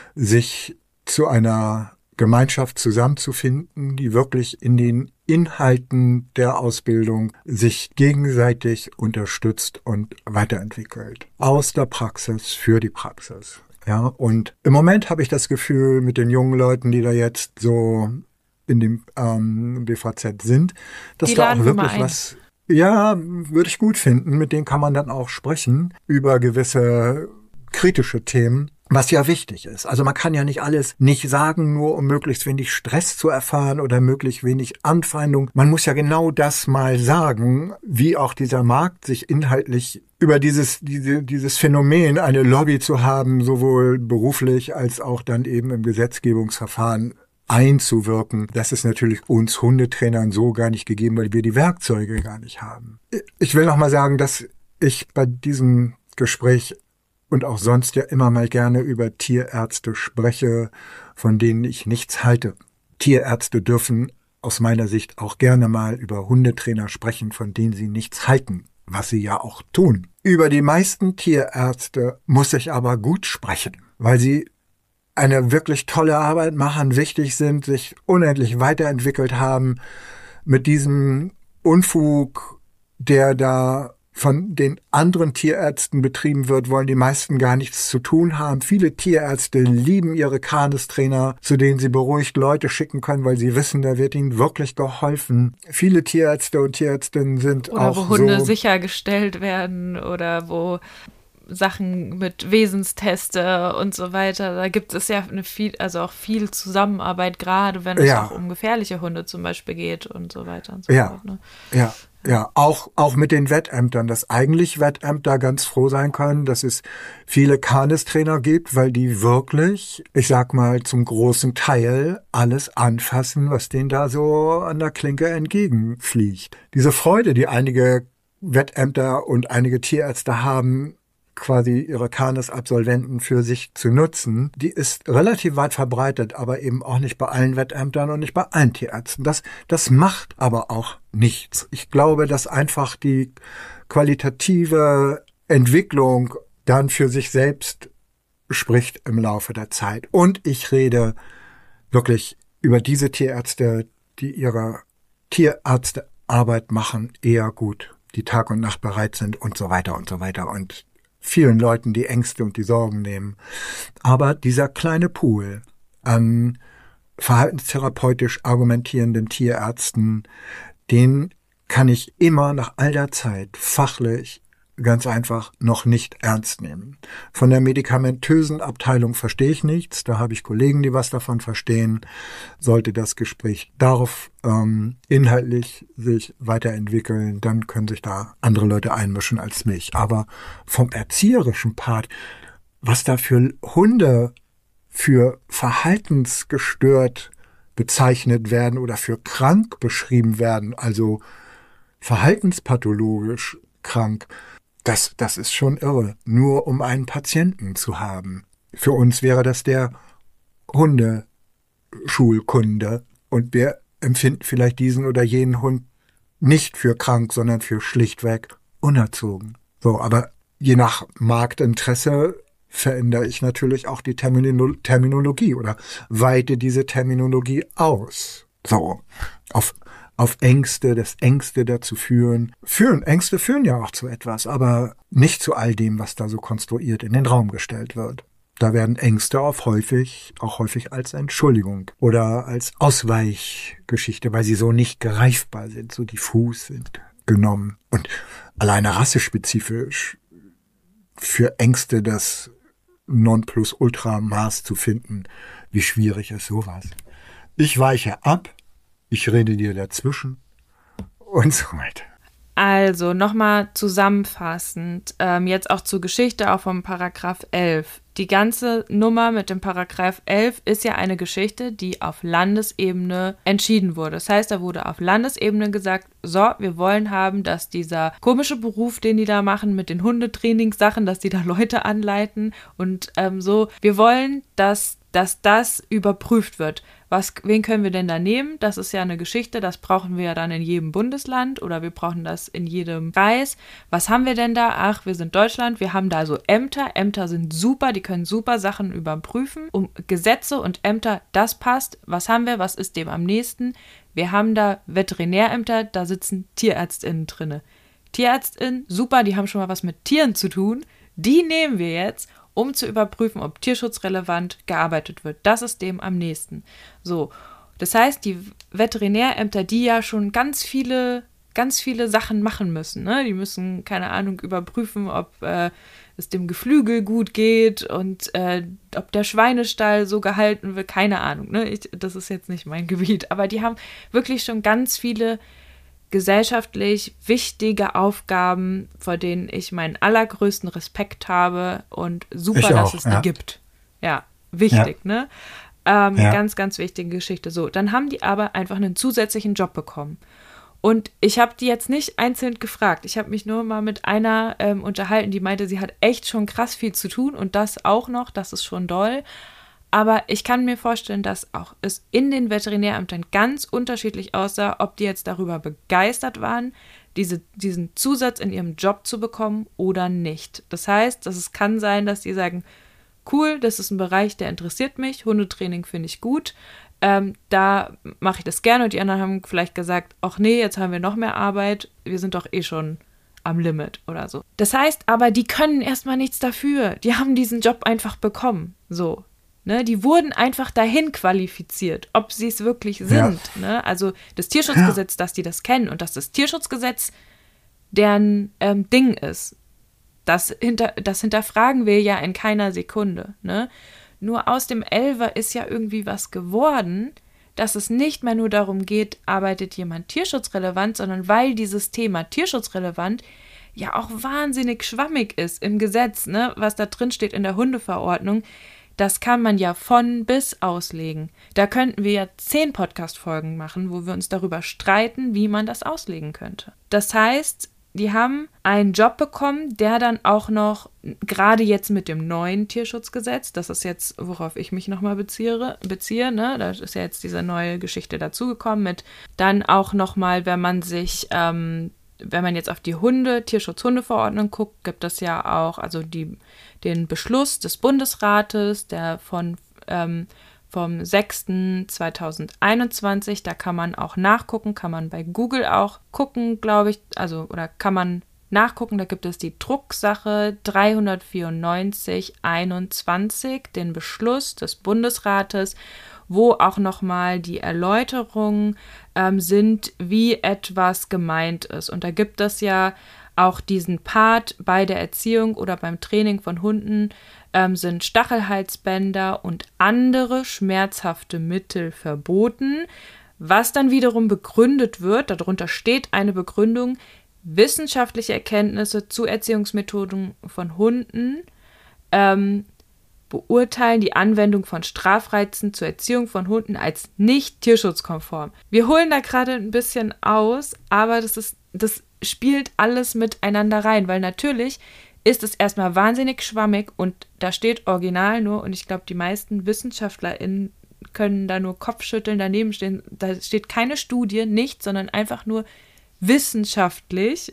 sich zu einer Gemeinschaft zusammenzufinden, die wirklich in den Inhalten der Ausbildung sich gegenseitig unterstützt und weiterentwickelt. Aus der Praxis für die Praxis. Ja, und im Moment habe ich das Gefühl, mit den jungen Leuten, die da jetzt so in dem ähm, B V Z sind, dass die da auch wirklich ein. was, ja, würde ich gut finden. Mit denen kann man dann auch sprechen über gewisse kritische Themen, was ja wichtig ist. Also man kann ja nicht alles nicht sagen, nur um möglichst wenig Stress zu erfahren oder möglichst wenig Anfeindung. Man muss ja genau das mal sagen, wie auch dieser Markt sich inhaltlich über dieses, diese, dieses Phänomen, eine Lobby zu haben, sowohl beruflich als auch dann eben im Gesetzgebungsverfahren einzuwirken. Das ist natürlich uns Hundetrainern so gar nicht gegeben, weil wir die Werkzeuge gar nicht haben. Ich will noch mal sagen, dass ich bei diesem Gespräch und auch sonst ja immer mal gerne über Tierärzte spreche, von denen ich nichts halte. Tierärzte dürfen aus meiner Sicht auch gerne mal über Hundetrainer sprechen, von denen sie nichts halten, was sie ja auch tun. Über die meisten Tierärzte muss ich aber gut sprechen, weil sie eine wirklich tolle Arbeit machen, wichtig sind, sich unendlich weiterentwickelt haben. Mit diesem Unfug, der da von den anderen Tierärzten betrieben wird, wollen die meisten gar nichts zu tun haben. Viele Tierärzte lieben ihre Canis-Trainer, zu denen sie beruhigt Leute schicken können, weil sie wissen, da wird ihnen wirklich geholfen. Viele Tierärzte und Tierärztinnen sind oder auch wo Hunde so sichergestellt werden oder wo Sachen mit Wesensteste und so weiter. Da gibt es ja eine viel, also auch viel Zusammenarbeit, gerade wenn es ja. auch um gefährliche Hunde zum Beispiel geht und so weiter und so ja. fort. Ne? Ja. Ja, auch, auch mit den Wettämtern, dass eigentlich Wettämter ganz froh sein können, dass es viele Canis-Trainer gibt, weil die wirklich, ich sag mal, zum großen Teil alles anfassen, was denen da so an der Klinke entgegenfliegt. Diese Freude, die einige Wettämter und einige Tierärzte haben, quasi ihre Canis-Absolventen für sich zu nutzen, die ist relativ weit verbreitet, aber eben auch nicht bei allen Wettämtern und nicht bei allen Tierärzten. Das, das macht aber auch nichts. Ich glaube, dass einfach die qualitative Entwicklung dann für sich selbst spricht im Laufe der Zeit. Und ich rede wirklich über diese Tierärzte, die ihre Tierärztearbeit machen, eher gut, die Tag und Nacht bereit sind und so weiter und so weiter und vielen Leuten die Ängste und die Sorgen nehmen. Aber dieser kleine Pool an verhaltenstherapeutisch argumentierenden Tierärzten, den kann ich immer nach all der Zeit fachlich ganz einfach noch nicht ernst nehmen. Von der medikamentösen Abteilung verstehe ich nichts. Da habe ich Kollegen, die was davon verstehen. Sollte das Gespräch darauf ähm, inhaltlich sich weiterentwickeln, dann können sich da andere Leute einmischen als mich. Aber vom erzieherischen Part, was da für Hunde für verhaltensgestört bezeichnet werden oder für krank beschrieben werden, also verhaltenspathologisch krank, Das, das ist schon irre, nur um einen Patienten zu haben. Für uns wäre das der Hundeschulkunde und wir empfinden vielleicht diesen oder jenen Hund nicht für krank, sondern für schlichtweg unerzogen. So, aber je nach Marktinteresse verändere ich natürlich auch die Terminolo- Terminologie oder weite diese Terminologie aus. So, auf auf Ängste, das Ängste dazu führen. Führen, Ängste führen ja auch zu etwas, aber nicht zu all dem, was da so konstruiert in den Raum gestellt wird. Da werden Ängste auch häufig, auch häufig als Entschuldigung oder als Ausweichgeschichte, weil sie so nicht greifbar sind, so diffus sind, genommen. Und alleine rassespezifisch für Ängste das Nonplusultra-Maß zu finden, wie schwierig ist sowas. Ich weiche ab. Ich rede dir dazwischen und so weiter. Also nochmal zusammenfassend, ähm, jetzt auch zur Geschichte, auch vom Paragraph elf. Die ganze Nummer mit dem Paragraph elf ist ja eine Geschichte, die auf Landesebene entschieden wurde. Das heißt, da wurde auf Landesebene gesagt, so, wir wollen haben, dass dieser komische Beruf, den die da machen mit den Hundetrainingssachen, dass die da Leute anleiten und ähm, so, wir wollen, dass, dass das überprüft wird. Was, wen können wir denn da nehmen? Das ist ja eine Geschichte, das brauchen wir ja dann in jedem Bundesland oder wir brauchen das in jedem Kreis. Was haben wir denn da? Ach, wir sind Deutschland, wir haben da so Ämter. Ämter sind super, die können super Sachen überprüfen. Um Gesetze und Ämter, das passt. Was haben wir? Was ist dem am nächsten? Wir haben da Veterinärämter, da sitzen TierärztInnen drinne. TierärztInnen, super, die haben schon mal was mit Tieren zu tun. Die nehmen wir jetzt, um zu überprüfen, ob tierschutzrelevant gearbeitet wird. Das ist dem am nächsten. So, das heißt, die Veterinärämter, die ja schon ganz viele, ganz viele Sachen machen müssen, ne? Die müssen, keine Ahnung, überprüfen, ob äh, es dem Geflügel gut geht und äh, ob der Schweinestall so gehalten wird, keine Ahnung, ne? Ich, das ist jetzt nicht mein Gebiet, aber die haben wirklich schon ganz viele gesellschaftlich wichtige Aufgaben, vor denen ich meinen allergrößten Respekt habe und super, ich dass auch, es ja. die gibt. Ja, wichtig, ja. ne? Ähm, ja. Ganz, ganz wichtige Geschichte. So, dann haben die aber einfach einen zusätzlichen Job bekommen. Und ich habe die jetzt nicht einzeln gefragt. Ich habe mich nur mal mit einer ähm, unterhalten, die meinte, sie hat echt schon krass viel zu tun und das auch noch, das ist schon doll. Aber ich kann mir vorstellen, dass auch es in den Veterinärämtern ganz unterschiedlich aussah, ob die jetzt darüber begeistert waren, diese, diesen Zusatz in ihrem Job zu bekommen oder nicht. Das heißt, dass es kann sein, dass die sagen, cool, das ist ein Bereich, der interessiert mich, Hundetraining finde ich gut, ähm, da mache ich das gerne. Und die anderen haben vielleicht gesagt, ach nee, jetzt haben wir noch mehr Arbeit, wir sind doch eh schon am Limit oder so. Das heißt aber, die können erstmal nichts dafür. Die haben diesen Job einfach bekommen, so. Ne, die wurden einfach dahin qualifiziert, ob sie es wirklich sind. Ja. Ne? Also das Tierschutzgesetz, ja. dass die das kennen und dass das Tierschutzgesetz deren ähm, Ding ist. Das, hinter, das hinterfragen wir ja in keiner Sekunde. Ne? Nur aus dem Elfer ist ja irgendwie was geworden, dass es nicht mehr nur darum geht, arbeitet jemand tierschutzrelevant, sondern weil dieses Thema tierschutzrelevant ja auch wahnsinnig schwammig ist im Gesetz, ne? Was da drin steht in der Hundeverordnung. Das kann man ja von bis auslegen. Da könnten wir ja zehn Podcast-Folgen machen, wo wir uns darüber streiten, wie man das auslegen könnte. Das heißt, die haben einen Job bekommen, der dann auch noch, gerade jetzt mit dem neuen Tierschutzgesetz, das ist jetzt, worauf ich mich nochmal beziehe, beziehe, ne? Da ist ja jetzt diese neue Geschichte dazugekommen mit dann auch nochmal, wenn man sich, ähm, wenn man jetzt auf die Hunde, Tierschutz-Hundeverordnung guckt, gibt es ja auch, also die den Beschluss des Bundesrates, der von ähm, vom sechsten zweitausendeinundzwanzig, da kann man auch nachgucken, kann man bei Google auch gucken, glaube ich, also oder kann man nachgucken, da gibt es die Drucksache dreihundertvierundneunzig einundzwanzig, den Beschluss des Bundesrates, wo auch nochmal die Erläuterungen ähm, sind, wie etwas gemeint ist. Und da gibt es ja auch diesen Part bei der Erziehung oder beim Training von Hunden ähm, sind Stachelhalsbänder und andere schmerzhafte Mittel verboten, was dann wiederum begründet wird, darunter steht eine Begründung, wissenschaftliche Erkenntnisse zu Erziehungsmethoden von Hunden ähm, beurteilen die Anwendung von Strafreizen zur Erziehung von Hunden als nicht tierschutzkonform. Wir holen da gerade ein bisschen aus, aber das ist, das spielt alles miteinander rein, weil natürlich ist es erstmal wahnsinnig schwammig und da steht original nur, und ich glaube, die meisten WissenschaftlerInnen können da nur Kopfschütteln daneben stehen, da steht keine Studie, nichts, sondern einfach nur wissenschaftlich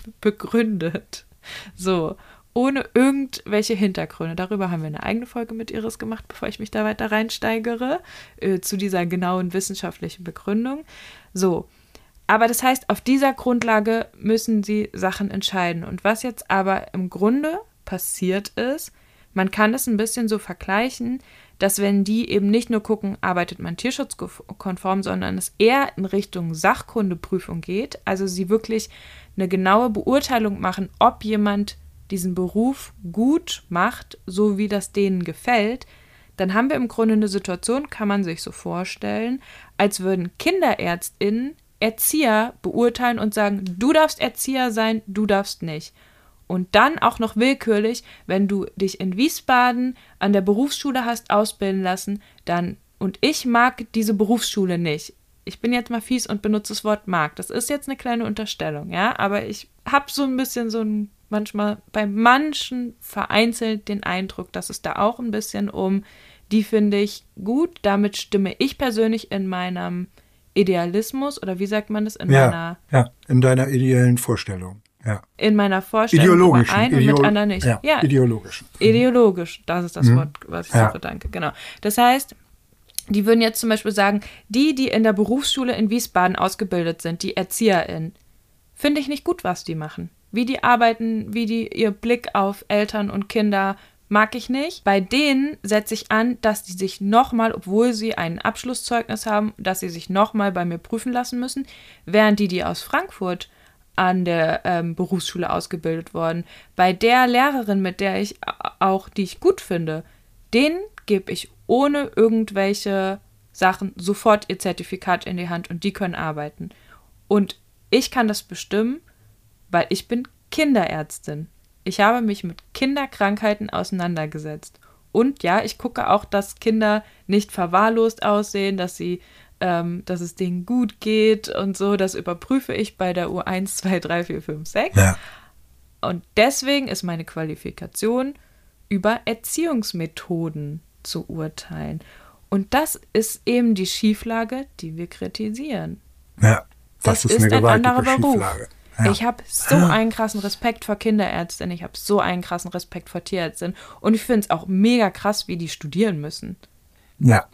begründet. So, ohne irgendwelche Hintergründe. Darüber haben wir eine eigene Folge mit Iris gemacht, bevor ich mich da weiter reinsteigere, äh, zu dieser genauen wissenschaftlichen Begründung. So, aber das heißt, auf dieser Grundlage müssen sie Sachen entscheiden. Und was jetzt aber im Grunde passiert ist, man kann es ein bisschen so vergleichen, dass wenn die eben nicht nur gucken, arbeitet man tierschutzkonform, sondern es eher in Richtung Sachkundeprüfung geht, also sie wirklich eine genaue Beurteilung machen, ob jemand diesen Beruf gut macht, so wie das denen gefällt, dann haben wir im Grunde eine Situation, kann man sich so vorstellen, als würden KinderärztInnen Erzieher beurteilen und sagen, du darfst Erzieher sein, du darfst nicht. Und dann auch noch willkürlich, wenn du dich in Wiesbaden an der Berufsschule hast ausbilden lassen, dann, und ich mag diese Berufsschule nicht. Ich bin jetzt mal fies und benutze das Wort mag. Das ist jetzt eine kleine Unterstellung, ja, aber ich habe so ein bisschen so ein, manchmal bei manchen vereinzelt den Eindruck, dass es da auch ein bisschen um, die finde ich gut, damit stimme ich persönlich in meinem Idealismus, oder wie sagt man das, in ja, meiner... Ja, in deiner ideellen Vorstellung. Ja. In meiner Vorstellung ideologischen, überein und Ideo- mit anderen nicht. Ja, ja, ideologischen. Ideologisch, das ist das mhm. Wort, was ich ja. suche, danke, genau. Das heißt, die würden jetzt zum Beispiel sagen, die, die in der Berufsschule in Wiesbaden ausgebildet sind, die ErzieherInnen, finde ich nicht gut, was die machen. Wie die arbeiten, wie die ihr Blick auf Eltern und Kinder, mag ich nicht. Bei denen setze ich an, dass die sich nochmal, obwohl sie ein Abschlusszeugnis haben, dass sie sich nochmal bei mir prüfen lassen müssen, während die, die aus Frankfurt an der ähm, Berufsschule ausgebildet wurden, bei der Lehrerin, mit der ich auch, die ich gut finde, denen gebe ich ohne irgendwelche Sachen sofort ihr Zertifikat in die Hand und die können arbeiten. Und ich kann das bestimmen, weil ich bin Kinderärztin. Ich habe mich mit Kinderkrankheiten auseinandergesetzt. Und ja, ich gucke auch, dass Kinder nicht verwahrlost aussehen, dass sie, ähm, dass es denen gut geht und so. Das überprüfe ich bei der U eins, zwei, drei, vier, fünf, sechs. Ja. Und deswegen ist meine Qualifikation über Erziehungsmethoden zu urteilen. Und das ist eben die Schieflage, die wir kritisieren. Ja, das, das ist, ist eine ein anderer Beruf. Schieflage. Ja. Ich habe so einen krassen Respekt vor Kinderärztinnen, ich habe so einen krassen Respekt vor Tierärztinnen und ich finde es auch mega krass, wie die studieren müssen. Ja.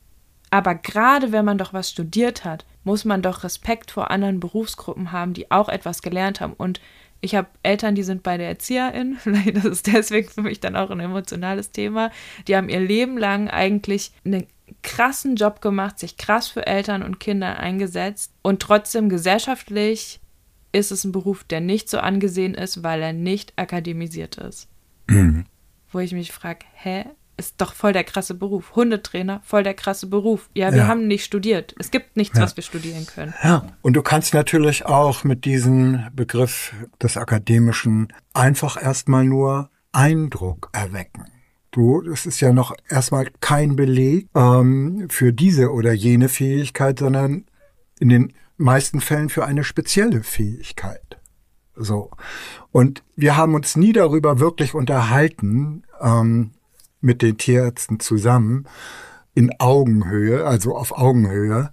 Aber gerade wenn man doch was studiert hat, muss man doch Respekt vor anderen Berufsgruppen haben, die auch etwas gelernt haben. Und ich habe Eltern, die sind beide ErzieherInnen, vielleicht das ist deswegen für mich dann auch ein emotionales Thema, die haben ihr Leben lang eigentlich einen krassen Job gemacht, sich krass für Eltern und Kinder eingesetzt und trotzdem gesellschaftlich ist es ein Beruf, der nicht so angesehen ist, weil er nicht akademisiert ist. Mhm. Wo ich mich frage, hä? Ist doch voll der krasse Beruf. Hundetrainer, voll der krasse Beruf. Ja, wir ja. haben nicht studiert. Es gibt nichts, ja. was wir studieren können. Ja, und du kannst natürlich auch mit diesem Begriff des Akademischen einfach erstmal nur Eindruck erwecken. Du, es ist ja noch erstmal kein Beleg ähm, für diese oder jene Fähigkeit, sondern in den meisten Fällen für eine spezielle Fähigkeit. So. Und wir haben uns nie darüber wirklich unterhalten, ähm, mit den Tierärzten zusammen, in Augenhöhe, also auf Augenhöhe,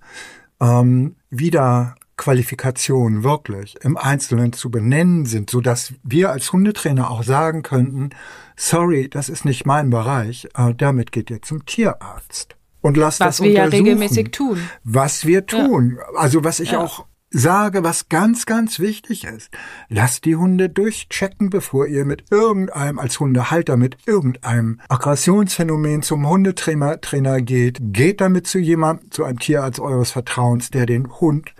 ähm, wie da Qualifikationen wirklich im Einzelnen zu benennen sind, so dass wir als Hundetrainer auch sagen könnten, sorry, das ist nicht mein Bereich, äh, damit geht ihr zum Tierarzt. Und lasst was das wir ja untersuchen, regelmäßig tun. Was wir tun. Ja. Also was ich ja. auch sage, was ganz, ganz wichtig ist. Lasst die Hunde durchchecken, bevor ihr mit irgendeinem, als Hundehalter, mit irgendeinem Aggressionsphänomen zum Hundetrainer Trainer geht. Geht damit zu jemandem, zu einem Tierarzt eures Vertrauens, der den Hund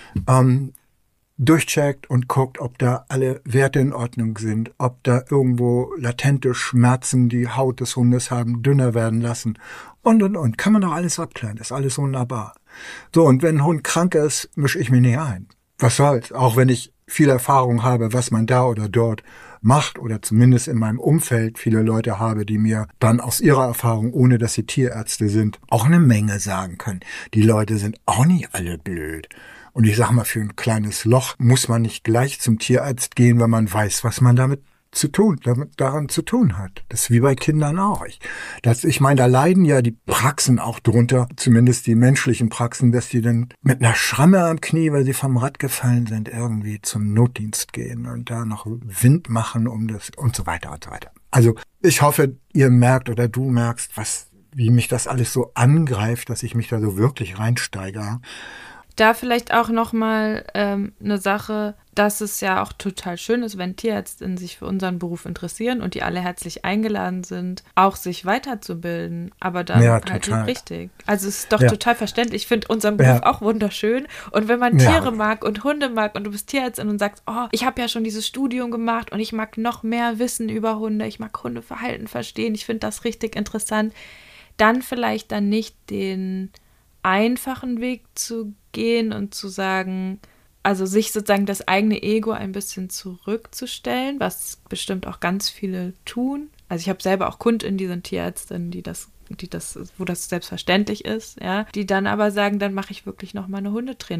ähm, durchcheckt und guckt, ob da alle Werte in Ordnung sind, ob da irgendwo latente Schmerzen die Haut des Hundes haben, dünner werden lassen und, und, und. Kann man doch alles abklären, ist alles wunderbar. So, und wenn ein Hund krank ist, mische ich mich nicht ein. Was soll's? Auch wenn ich viel Erfahrung habe, was man da oder dort macht oder zumindest in meinem Umfeld viele Leute habe, die mir dann aus ihrer Erfahrung, ohne dass sie Tierärzte sind, auch eine Menge sagen können. Die Leute sind auch nicht alle blöd. Und ich sag mal, für ein kleines Loch muss man nicht gleich zum Tierarzt gehen, wenn man weiß, was man damit zu tun, damit daran zu tun hat. Das ist wie bei Kindern auch. Ich, das, ich meine, da leiden ja die Praxen auch drunter, zumindest die menschlichen Praxen, dass die dann mit einer Schramme am Knie, weil sie vom Rad gefallen sind, irgendwie zum Notdienst gehen und da noch Wind machen um das und so weiter und so weiter. Also ich hoffe, ihr merkt oder du merkst, was, wie mich das alles so angreift, dass ich mich da so wirklich reinsteigere. Da vielleicht auch nochmal ähm, eine Sache, dass es ja auch total schön ist, wenn Tierärztinnen sich für unseren Beruf interessieren und die alle herzlich eingeladen sind, auch sich weiterzubilden, aber dann ja, halt total. nicht richtig. Also es ist doch ja. total verständlich. Ich finde unseren Beruf ja. auch wunderschön und wenn man Tiere ja. mag und Hunde mag und du bist Tierärztin und sagst, oh, ich habe ja schon dieses Studium gemacht und ich mag noch mehr wissen über Hunde, ich mag Hundeverhalten verstehen, ich finde das richtig interessant, dann vielleicht dann nicht den einfachen Weg zu gehen und zu sagen, also sich sozusagen das eigene Ego ein bisschen zurückzustellen, was bestimmt auch ganz viele tun. Also ich habe selber auch KundInnen, die sind Tierärztinnen, die das, die das, wo das selbstverständlich ist, ja, die dann aber sagen, dann mache ich wirklich noch mal eine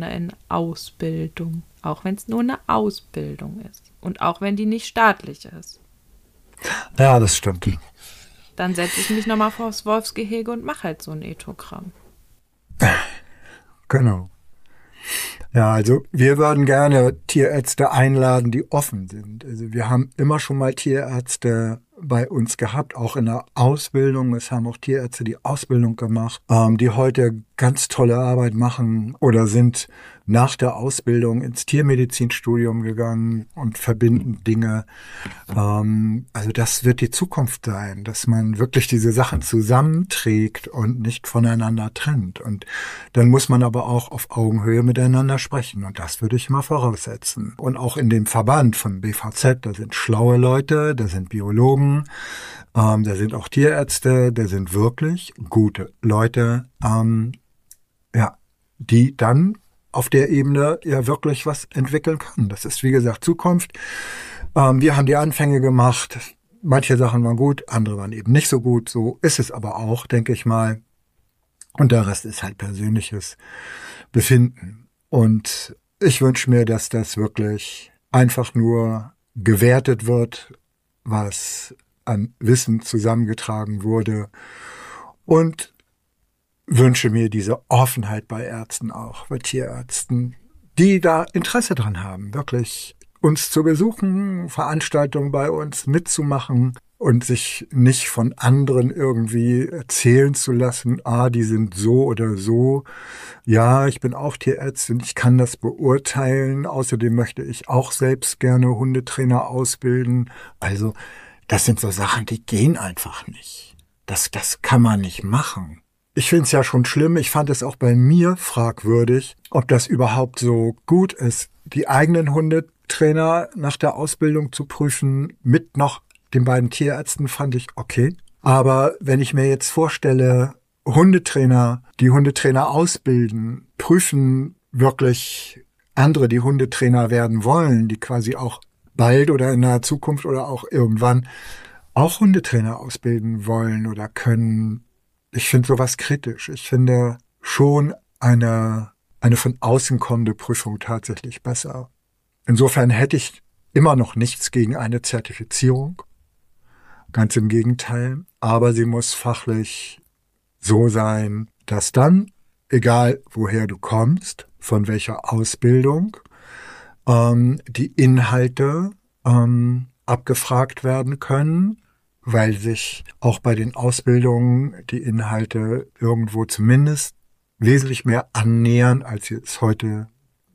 Hundetrainerin-Ausbildung, auch wenn es nur eine Ausbildung ist und auch wenn die nicht staatlich ist. Ja, das stimmt. Dann setze ich mich noch mal vors Wolfsgehege und mache halt so ein Ethogramm. Genau. Ja, also wir würden gerne Tierärzte einladen, die offen sind. Also wir haben immer schon mal Tierärzte bei uns gehabt, auch in der Ausbildung. Es haben auch Tierärzte die Ausbildung gemacht, ähm, die heute ganz tolle Arbeit machen oder sind nach der Ausbildung ins Tiermedizinstudium gegangen und verbinden Dinge. Ähm, also das wird die Zukunft sein, dass man wirklich diese Sachen zusammenträgt und nicht voneinander trennt. Und dann muss man aber auch auf Augenhöhe miteinander sprechen. Und das würde ich mal voraussetzen. Und auch in dem Verband von B V Z, da sind schlaue Leute, da sind Biologen, ähm, da sind auch Tierärzte, da sind wirklich gute Leute, ähm, ja, die dann auf der Ebene ja wirklich was entwickeln kann. Das ist, wie gesagt, Zukunft. Ähm, wir haben die Anfänge gemacht. Manche Sachen waren gut, andere waren eben nicht so gut. So ist es aber auch, denke ich mal. Und der Rest ist halt persönliches Befinden. Und ich wünsche mir, dass das wirklich einfach nur gewertet wird, was an Wissen zusammengetragen wurde. Und wünsche mir diese Offenheit bei Ärzten auch, bei Tierärzten, die da Interesse dran haben, wirklich uns zu besuchen, Veranstaltungen bei uns mitzumachen und sich nicht von anderen irgendwie erzählen zu lassen, ah, die sind so oder so. Ja, ich bin auch Tierärztin, ich kann das beurteilen. Außerdem möchte ich auch selbst gerne Hundetrainer ausbilden. Also, das sind so Sachen, die gehen einfach nicht. Das, das kann man nicht machen. Ich finde es ja schon schlimm, ich fand es auch bei mir fragwürdig, ob das überhaupt so gut ist, die eigenen Hundetrainer nach der Ausbildung zu prüfen, mit noch den beiden Tierärzten, fand ich okay. Aber wenn ich mir jetzt vorstelle, Hundetrainer, die Hundetrainer ausbilden, prüfen wirklich andere, die Hundetrainer werden wollen, die quasi auch bald oder in naher Zukunft oder auch irgendwann auch Hundetrainer ausbilden wollen oder können. Ich finde sowas kritisch. Ich finde schon eine, eine von außen kommende Prüfung tatsächlich besser. Insofern hätte ich immer noch nichts gegen eine Zertifizierung. Ganz im Gegenteil. Aber sie muss fachlich so sein, dass dann, egal woher du kommst, von welcher Ausbildung, ähm, die Inhalte ähm, abgefragt werden können, weil sich auch bei den Ausbildungen die Inhalte irgendwo zumindest wesentlich mehr annähern, als sie es heute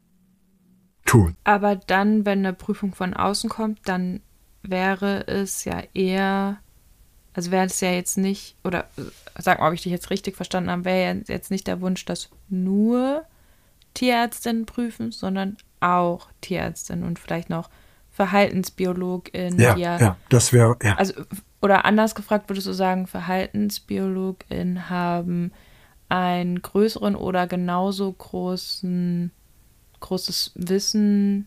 tun. Aber dann, wenn eine Prüfung von außen kommt, dann wäre es ja eher, also wäre es ja jetzt nicht, oder sag mal, ob ich dich jetzt richtig verstanden habe, wäre ja jetzt nicht der Wunsch, dass nur Tierärztinnen prüfen, sondern auch Tierärztinnen und vielleicht noch VerhaltensbiologInnen. Ja, ja, ja, das wäre, ja. Also, oder anders gefragt, würdest du sagen, VerhaltensbiologInnen haben einen größeren oder genauso großen, großes Wissen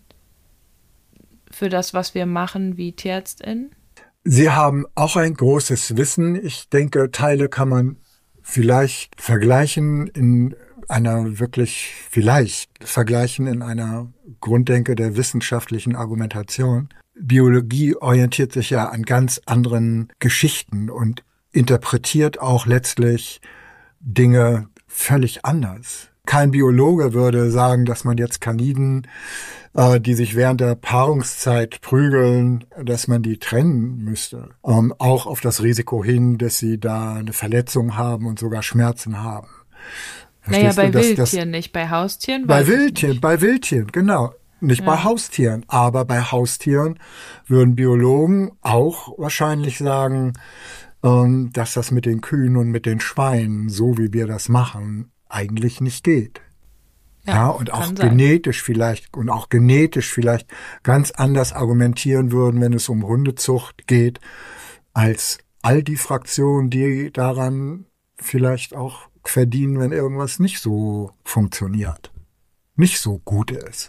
für das, was wir machen, wie TierärztInnen? Sie haben auch ein großes Wissen. Ich denke, Teile kann man vielleicht vergleichen in einer wirklich, vielleicht vergleichen in einer Grunddenke der wissenschaftlichen Argumentation. Biologie orientiert sich ja an ganz anderen Geschichten und interpretiert auch letztlich Dinge völlig anders. Kein Biologe würde sagen, dass man jetzt Kaniden, äh, die sich während der Paarungszeit prügeln, dass man die trennen müsste. Ähm, auch auf das Risiko hin, dass sie da eine Verletzung haben und sogar Schmerzen haben. Naja, bei das, Wildtieren das, nicht, bei Haustieren. Bei Wildtieren, bei Wildtieren, genau. Nicht ja. Bei Haustieren, aber bei Haustieren würden Biologen auch wahrscheinlich sagen, ähm, dass das mit den Kühen und mit den Schweinen, so wie wir das machen, eigentlich nicht geht. Ja, ja und auch genetisch vielleicht und auch genetisch vielleicht ganz anders argumentieren würden, wenn es um Hundezucht geht, als all die Fraktionen, die daran vielleicht auch verdienen, wenn irgendwas nicht so funktioniert, nicht so gut ist,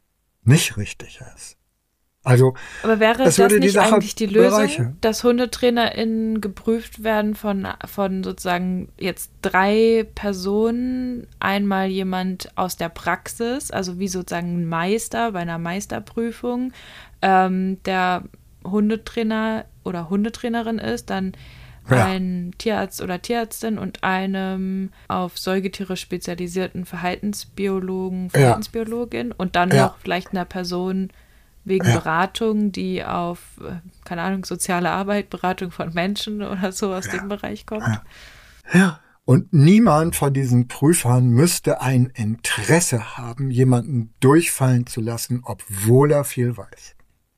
nicht richtig ist. Also, aber wäre das, das nicht die eigentlich die Lösung, bereichern. Dass HundetrainerInnen geprüft werden von, von sozusagen jetzt drei Personen, einmal jemand aus der Praxis, also wie sozusagen ein Meister bei einer Meisterprüfung, ähm, der Hundetrainer oder Hundetrainerin ist, dann ja. ein Tierarzt oder Tierärztin und einem auf Säugetiere spezialisierten Verhaltensbiologen, Verhaltensbiologin ja. und dann ja. noch vielleicht einer Person wegen ja. Beratung, die auf, keine Ahnung, soziale Arbeit, Beratung von Menschen oder so aus ja. dem Bereich kommt. Ja. ja, und niemand von diesen Prüfern müsste ein Interesse haben, jemanden durchfallen zu lassen, obwohl er viel weiß.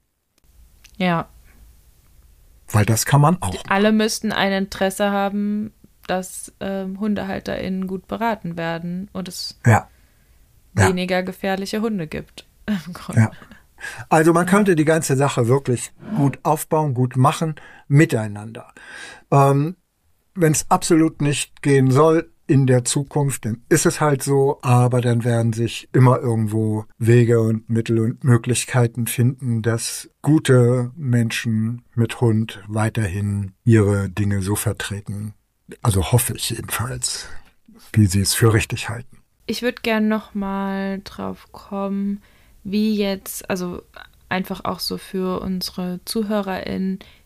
Ja. Weil das kann man auch. Alle müssten ein Interesse haben, dass ähm, HundehalterInnen gut beraten werden und es ja. Ja. weniger gefährliche Hunde gibt. Im Grunde. Ja. Also man könnte die ganze Sache wirklich gut aufbauen, gut machen, miteinander. Ähm, wenn es absolut nicht gehen soll in der Zukunft, dann ist es halt so, aber dann werden sich immer irgendwo Wege und Mittel und Möglichkeiten finden, dass gute Menschen mit Hund weiterhin ihre Dinge so vertreten. Also hoffe ich jedenfalls, wie sie es für richtig halten. Ich würde gerne noch mal drauf kommen, wie jetzt, also einfach auch so für unsere ZuhörerInnen,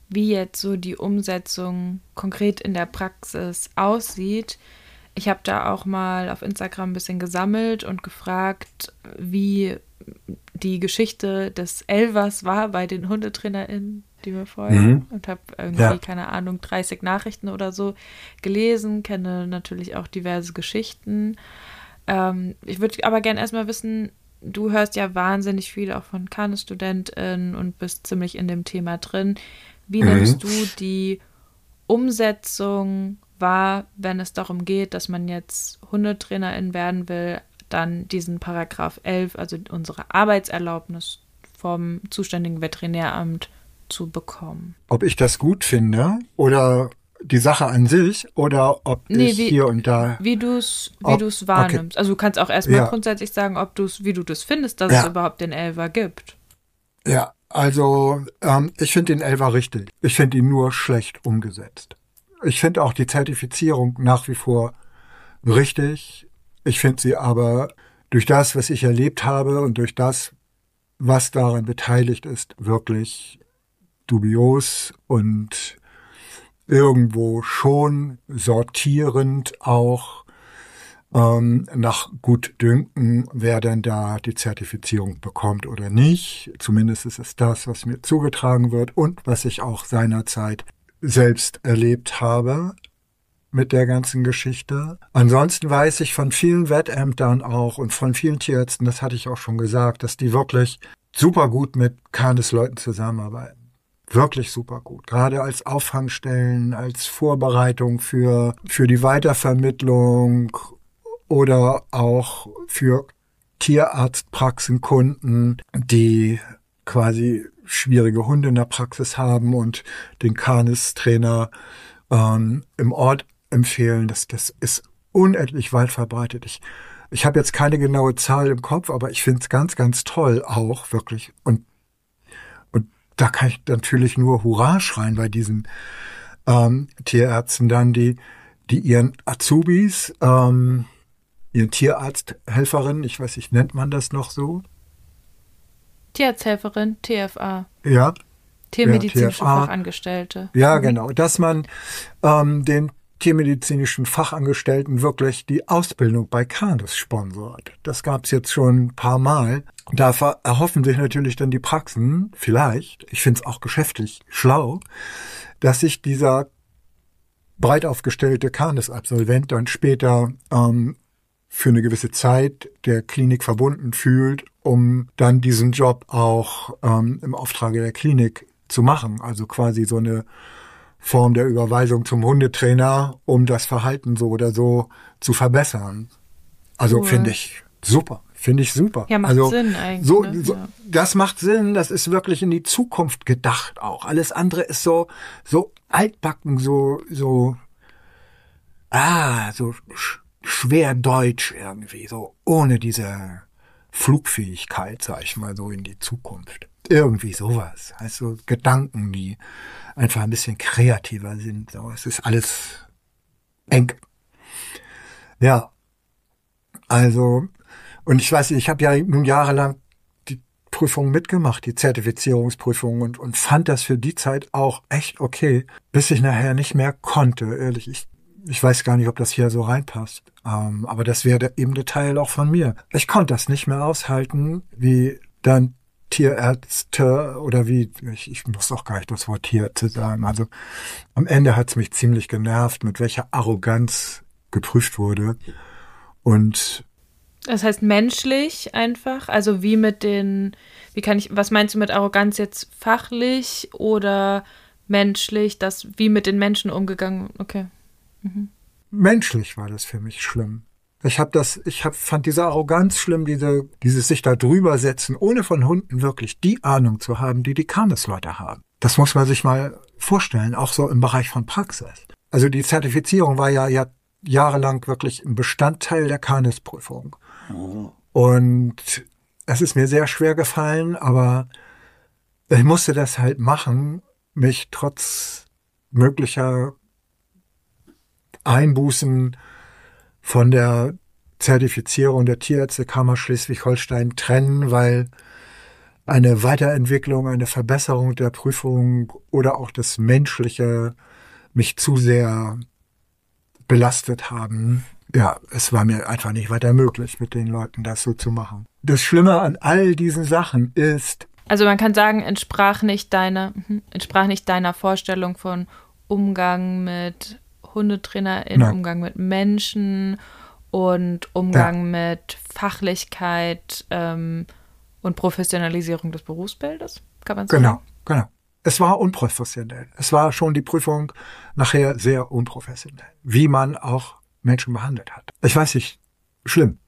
wie jetzt so die Umsetzung konkret in der Praxis aussieht. Ich habe da auch mal auf Instagram ein bisschen gesammelt und gefragt, wie die Geschichte des Elvers war bei den HundetrainerInnen, die mir folgen. Mhm. Und habe irgendwie, ja. keine Ahnung, dreißig Nachrichten oder so gelesen, kenne natürlich auch diverse Geschichten. Ähm, ich würde aber gerne erstmal wissen, du hörst ja wahnsinnig viel auch von Canis-StudentInnen und bist ziemlich in dem Thema drin. Wie mhm. nimmst du die Umsetzung wahr, wenn es darum geht, dass man jetzt Hundetrainerin werden will, dann diesen Paragraph elf, also unsere Arbeitserlaubnis vom zuständigen Veterinäramt zu bekommen? Ob ich das gut finde oder die Sache an sich oder ob nee, ich wie, hier und da... Wie du es wie du's wahrnimmst. Okay. Also du kannst auch erstmal ja. grundsätzlich sagen, ob du's, wie du das findest, dass ja. es überhaupt den Elfer gibt. Ja, also ähm, ich finde den Elfer richtig. Ich finde ihn nur schlecht umgesetzt. Ich finde auch die Zertifizierung nach wie vor richtig. Ich finde sie aber durch das, was ich erlebt habe und durch das, was daran beteiligt ist, wirklich dubios und irgendwo schon sortierend auch ähm, nach Gutdünken, wer denn da die Zertifizierung bekommt oder nicht. Zumindest ist es das, was mir zugetragen wird und was ich auch seinerzeit selbst erlebt habe mit der ganzen Geschichte. Ansonsten weiß ich von vielen Wettämtern auch und von vielen Tierärzten, das hatte ich auch schon gesagt, dass die wirklich super gut mit Canis-Leuten zusammenarbeiten. Wirklich super gut. Gerade als Auffangstellen, als Vorbereitung für, für die Weitervermittlung oder auch für Tierarztpraxenkunden, die quasi schwierige Hunde in der Praxis haben und den Canis-Trainer ähm, im Ort empfehlen. Das, das ist unendlich weit verbreitet. Ich, ich habe jetzt keine genaue Zahl im Kopf, aber ich finde es ganz, ganz toll auch, wirklich. Und, und da kann ich natürlich nur Hurra schreien bei diesen ähm, Tierärzten dann, die, die ihren Azubis, ähm, ihren Tierarzthelferinnen, ich weiß nicht, nennt man das noch so? Tierarzthelferin, T F A. Ja. Tiermedizinische ja, Fachangestellte. Ja, mhm. genau. Dass man ähm, den tiermedizinischen Fachangestellten wirklich die Ausbildung bei Canis sponsort. Das gab es jetzt schon ein paar Mal. Da erhoffen sich natürlich dann die Praxen, vielleicht, ich finde es auch geschäftlich schlau, dass sich dieser breit aufgestellte Canis-Absolvent dann später ähm, für eine gewisse Zeit der Klinik verbunden fühlt, um dann diesen Job auch ähm, im Auftrage der Klinik zu machen. Also quasi so eine Form der Überweisung zum Hundetrainer, um das Verhalten so oder so zu verbessern. Also cool. finde ich super. Finde ich super. Ja, macht also, Sinn eigentlich. So, ne? so, ja. Das macht Sinn, das ist wirklich in die Zukunft gedacht auch. Alles andere ist so, so altbacken, so, so, ah, so sch- schwer deutsch irgendwie, so ohne diese Flugfähigkeit, sag ich mal, so in die Zukunft. Irgendwie sowas. Also Gedanken, die einfach ein bisschen kreativer sind. So, es ist alles eng. Ja. Also, und ich weiß nicht, ich habe ja nun jahrelang die Prüfung mitgemacht, die Zertifizierungsprüfung und, und fand das für die Zeit auch echt okay, bis ich nachher nicht mehr konnte, ehrlich. Ich, ich weiß gar nicht, ob das hier so reinpasst. Ähm, aber das wäre eben der Teil auch von mir. Ich konnte das nicht mehr aushalten, wie dann Tierärzte oder wie, ich, ich muss auch gar nicht das Wort Tierärzte sagen. Also am Ende hat's mich ziemlich genervt, mit welcher Arroganz geprüft wurde. Und das heißt menschlich einfach, also wie mit den, wie kann ich, was meinst du mit Arroganz jetzt fachlich oder menschlich, das wie mit den Menschen umgegangen, okay. Mhm. Menschlich war das für mich schlimm. Ich habe das, ich hab, fand diese Arroganz schlimm, diese, dieses sich da drüber setzen, ohne von Hunden wirklich die Ahnung zu haben, die die Canis-Leute haben. Das muss man sich mal vorstellen, auch so im Bereich von Praxis. Also die Zertifizierung war ja, ja jahrelang wirklich ein Bestandteil der Canis-Prüfung. Oh. Und es ist mir sehr schwer gefallen, aber ich musste das halt machen, mich trotz möglicher Einbußen von der Zertifizierung der Tierärztekammer Schleswig-Holstein trennen, weil eine Weiterentwicklung, eine Verbesserung der Prüfung oder auch das Menschliche mich zu sehr belastet haben. Ja, es war mir einfach nicht weiter möglich, mit den Leuten das so zu machen. Das Schlimme an all diesen Sachen ist... Also man kann sagen, entsprach nicht deiner, entsprach nicht deiner Vorstellung von Umgang mit HundetrainerInnen, Nein. Umgang mit Menschen und Umgang Ja. mit Fachlichkeit ähm, und Professionalisierung des Berufsbildes, kann man so Genau, sagen? genau. Es war unprofessionell. Es war schon die Prüfung nachher sehr unprofessionell, wie man auch Menschen behandelt hat. Ich weiß nicht, schlimm.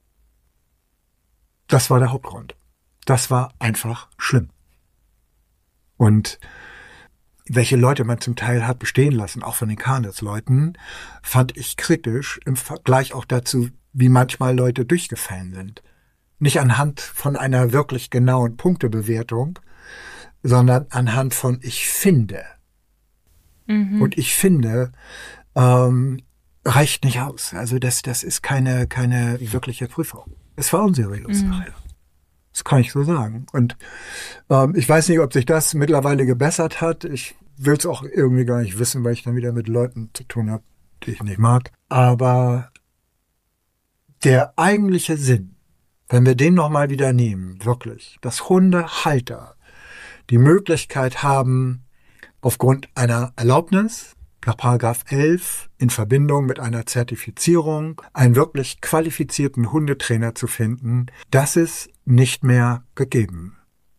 Das war der Hauptgrund. Das war einfach schlimm. Und welche Leute man zum Teil hat bestehen lassen, auch von den Canis-Leuten, fand ich kritisch im Vergleich auch dazu, wie manchmal Leute durchgefallen sind. Nicht anhand von einer wirklich genauen Punktebewertung, sondern anhand von ich finde. Mhm. Und ich finde, ähm, reicht nicht aus. Also das, das ist keine, keine wirkliche Prüfung. Es war unseriös Mhm. nachher. Das kann ich so sagen. Und ähm, ich weiß nicht, ob sich das mittlerweile gebessert hat. Ich will es auch irgendwie gar nicht wissen, weil ich dann wieder mit Leuten zu tun habe, die ich nicht mag. Aber der eigentliche Sinn, wenn wir den nochmal wieder nehmen, wirklich, dass Hundehalter die Möglichkeit haben, aufgrund einer Erlaubnis nach Paragraph elf in Verbindung mit einer Zertifizierung einen wirklich qualifizierten Hundetrainer zu finden, das ist nicht mehr gegeben.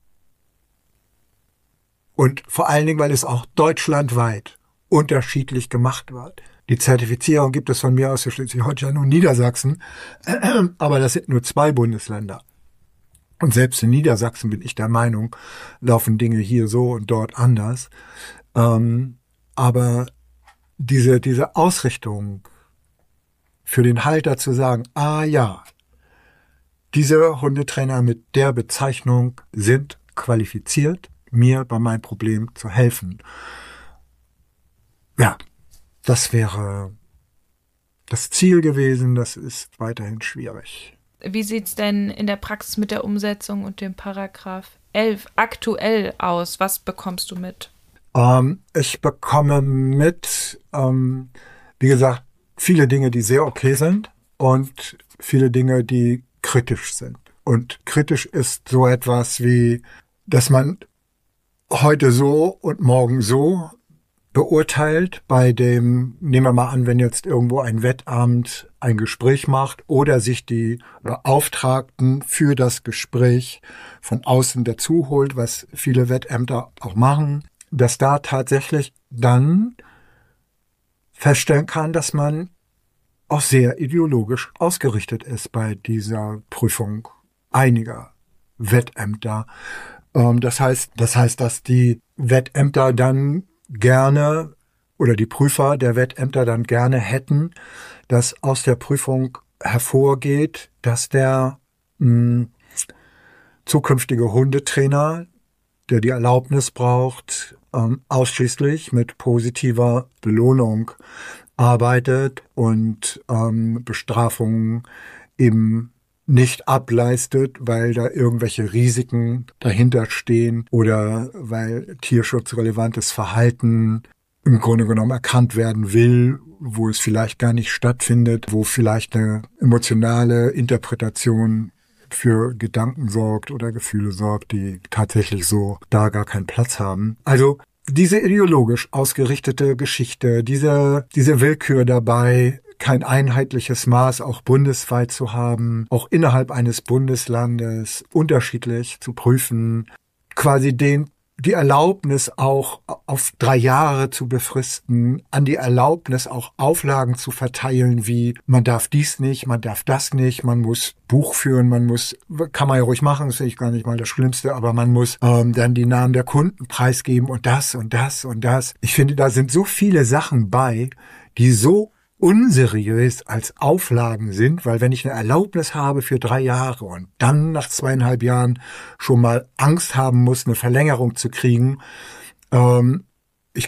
Und vor allen Dingen, weil es auch deutschlandweit unterschiedlich gemacht wird. Die Zertifizierung gibt es von mir aus für Schleswig-Holstein und Niedersachsen, aber das sind nur zwei Bundesländer. Und selbst in Niedersachsen bin ich der Meinung, laufen Dinge hier so und dort anders. Ähm, aber diese, diese Ausrichtung für den Halter zu sagen, ah ja, diese Hundetrainer mit der Bezeichnung sind qualifiziert, mir bei meinem Problem zu helfen. Ja, das wäre das Ziel gewesen, das ist weiterhin schwierig. Wie sieht's denn in der Praxis mit der Umsetzung und dem Paragraph elf aktuell aus? Was bekommst du mit? Ähm, ich bekomme mit, ähm, wie gesagt, viele Dinge, die sehr okay sind und viele Dinge, die kritisch sind. Und kritisch ist so etwas wie, dass man heute so und morgen so beurteilt bei dem, nehmen wir mal an, wenn jetzt irgendwo ein Wettamt ein Gespräch macht oder sich die Beauftragten für das Gespräch von außen dazu holt, was viele Wettämter auch machen, dass da tatsächlich dann feststellen kann, dass man auch sehr ideologisch ausgerichtet ist bei dieser Prüfung einiger Wettämter. Das heißt, das heißt, dass die Wettämter dann gerne oder die Prüfer der Wettämter dann gerne hätten, dass aus der Prüfung hervorgeht, dass der mh, zukünftige Hundetrainer, der die Erlaubnis braucht, ähm, ausschließlich mit positiver Belohnung arbeitet und ähm, Bestrafungen eben nicht ableistet, weil da irgendwelche Risiken dahinter stehen oder weil tierschutzrelevantes Verhalten im Grunde genommen erkannt werden will, wo es vielleicht gar nicht stattfindet, wo vielleicht eine emotionale Interpretation für Gedanken sorgt oder Gefühle sorgt, die tatsächlich so da gar keinen Platz haben. Also diese ideologisch ausgerichtete Geschichte, diese, diese Willkür dabei, kein einheitliches Maß auch bundesweit zu haben, auch innerhalb eines Bundeslandes unterschiedlich zu prüfen, quasi den die Erlaubnis auch auf drei Jahre zu befristen, an die Erlaubnis auch Auflagen zu verteilen, wie man darf dies nicht, man darf das nicht, man muss Buch führen, man muss, kann man ja ruhig machen, das finde ich gar nicht mal das Schlimmste, aber man muss ähm, dann die Namen der Kunden preisgeben und das und das und das. Ich finde, da sind so viele Sachen bei, die so unseriös als Auflagen sind, weil wenn ich eine Erlaubnis habe für drei Jahre und dann nach zweieinhalb Jahren schon mal Angst haben muss, eine Verlängerung zu kriegen, ähm, ich krieg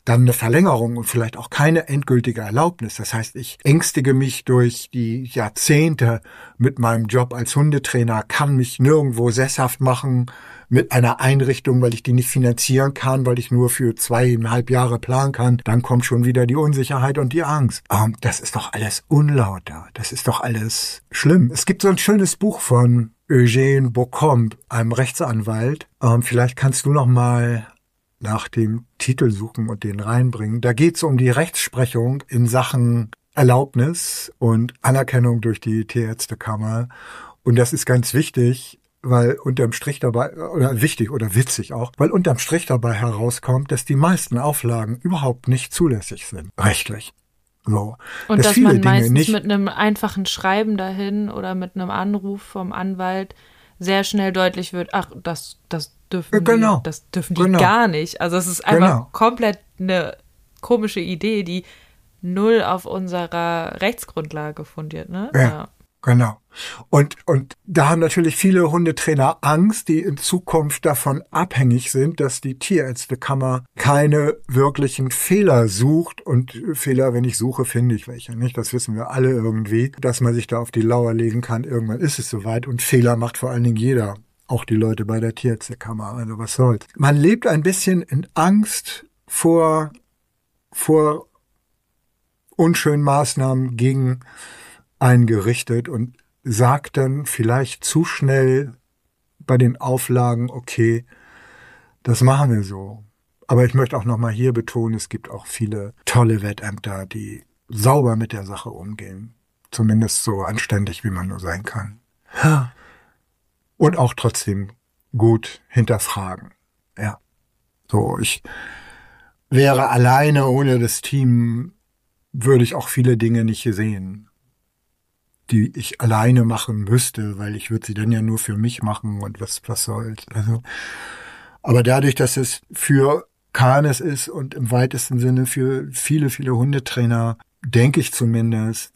dann eine Verlängerung und vielleicht auch keine endgültige Erlaubnis. Das heißt, ich ängstige mich durch die Jahrzehnte mit meinem Job als Hundetrainer, kann mich nirgendwo sesshaft machen mit einer Einrichtung, weil ich die nicht finanzieren kann, weil ich nur für zweieinhalb Jahre planen kann. Dann kommt schon wieder die Unsicherheit und die Angst. Ähm, das ist doch alles unlauter. Das ist doch alles schlimm. Es gibt so ein schönes Buch von Eugène Beaucombe, einem Rechtsanwalt. Ähm, vielleicht kannst du noch mal nach dem Titel suchen und den reinbringen. Da geht es um die Rechtsprechung in Sachen Erlaubnis und Anerkennung durch die Tierärztekammer. Und das ist ganz wichtig, weil unterm Strich dabei, oder wichtig oder witzig auch, weil unterm Strich dabei herauskommt, dass die meisten Auflagen überhaupt nicht zulässig sind, rechtlich. So. Und dass, dass viele man Dinge meistens nicht mit einem einfachen Schreiben dahin oder mit einem Anruf vom Anwalt sehr schnell deutlich wird, ach, das, das dürfen genau. die, das dürfen die Genau. gar nicht. Also es ist einfach Genau. komplett eine komische Idee, die null auf unserer Rechtsgrundlage fundiert, ne? Ja. Ja. Genau. Und, und da haben natürlich viele Hundetrainer Angst, die in Zukunft davon abhängig sind, dass die Tierärztekammer keine wirklichen Fehler sucht. Und Fehler, wenn ich suche, finde ich welche, nicht? Das wissen wir alle irgendwie, dass man sich da auf die Lauer legen kann. Irgendwann ist es soweit. Und Fehler macht vor allen Dingen jeder. Auch die Leute bei der Tierärztekammer. Also was soll's. Man lebt ein bisschen in Angst vor, vor unschönen Maßnahmen gegen eingerichtet und sagt dann vielleicht zu schnell bei den Auflagen, okay, das machen wir so. Aber ich möchte auch nochmal hier betonen, es gibt auch viele tolle Wettämter, die sauber mit der Sache umgehen. Zumindest so anständig, wie man nur sein kann. Und auch trotzdem gut hinterfragen. Ja. So, ich wäre alleine ohne das Team, würde ich auch viele Dinge nicht sehen, die ich alleine machen müsste, weil ich würde sie dann ja nur für mich machen und was, was soll's. Also, aber dadurch, dass es für Canis ist und im weitesten Sinne für viele, viele Hundetrainer, denke ich zumindest,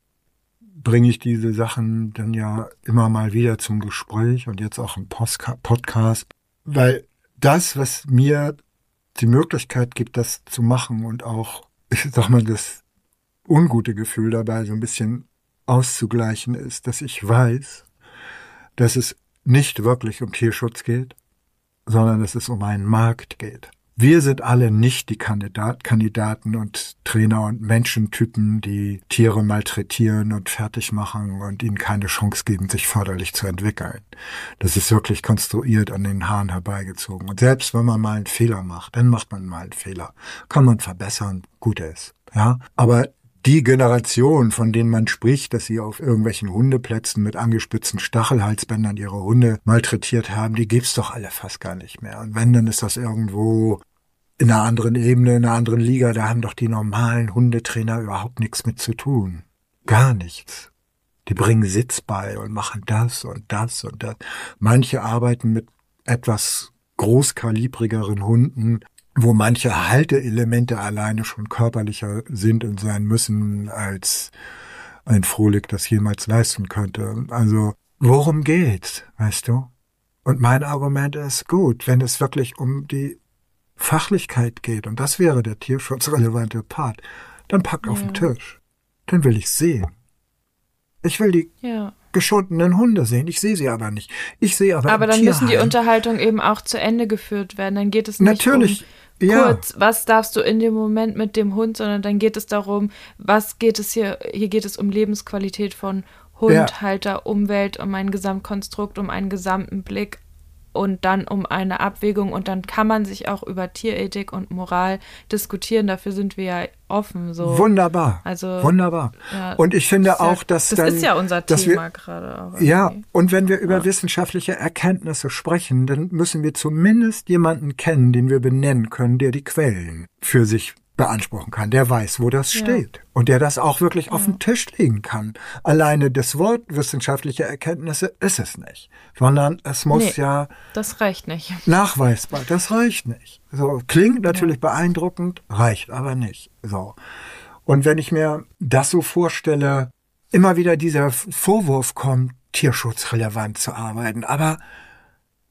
bringe ich diese Sachen dann ja immer mal wieder zum Gespräch und jetzt auch im Podcast, weil das, was mir die Möglichkeit gibt, das zu machen und auch, ich sag mal, das ungute Gefühl dabei so ein bisschen auszugleichen ist, dass ich weiß, dass es nicht wirklich um Tierschutz geht, sondern dass es um einen Markt geht. Wir sind alle nicht die Kandidat, Kandidaten und Trainer und Menschentypen, die Tiere malträtieren und fertig machen und ihnen keine Chance geben, sich förderlich zu entwickeln. Das ist wirklich konstruiert an den Haaren herbeigezogen. Und selbst wenn man mal einen Fehler macht, dann macht man mal einen Fehler. Kann man verbessern, gut ist. Ja, aber die Generation, von denen man spricht, dass sie auf irgendwelchen Hundeplätzen mit angespitzten Stachelhalsbändern ihre Hunde malträtiert haben, die gibt's doch alle fast gar nicht mehr. Und wenn, dann ist das irgendwo in einer anderen Ebene, in einer anderen Liga. Da haben doch die normalen Hundetrainer überhaupt nichts mit zu tun. Gar nichts. Die bringen Sitz bei und machen das und das und das. Manche arbeiten mit etwas großkalibrigeren Hunden, wo manche Halteelemente alleine schon körperlicher sind und sein müssen, als ein Frohlich das jemals leisten könnte. Also, worum geht's, weißt du? Und mein Argument ist, gut, wenn es wirklich um die Fachlichkeit geht, und das wäre der tierschutzrelevante Part, dann pack auf ja. den Tisch. Dann will ich sehen. Ich will die ja. geschundenen Hunde sehen. Ich sehe sie aber nicht. Ich sehe aber Aber im dann Tierheim, müssen die Unterhaltungen eben auch zu Ende geführt werden. Dann geht es nicht natürlich, um ja. kurz, was darfst du in dem Moment mit dem Hund, sondern dann geht es darum, was geht es hier, hier geht es um Lebensqualität von Hund, Ja. Halter, Umwelt, um ein Gesamtkonstrukt, um einen gesamten Blick und dann um eine Abwägung und dann kann man sich auch über Tierethik und Moral diskutieren. Dafür sind wir ja offen. So. Wunderbar, Also, wunderbar. ja, Und ich finde ist ja- auch, dass Das dann, ist ja unser dass Thema wir, gerade auch. ja, irgendwie. und wenn wir über Ja. wissenschaftliche Erkenntnisse sprechen, dann müssen wir zumindest jemanden kennen, den wir benennen können, der die Quellen für sich beanspruchen kann, der weiß, wo das Ja. steht und der das auch wirklich auf den Tisch legen kann. Alleine das Wort wissenschaftliche Erkenntnisse ist es nicht, sondern es muss Nee. ja Das reicht nicht. nachweisbar, das reicht nicht. So, klingt natürlich beeindruckend, reicht aber nicht. So. Und wenn ich mir das so vorstelle, immer wieder dieser Vorwurf kommt, tierschutzrelevant zu arbeiten, aber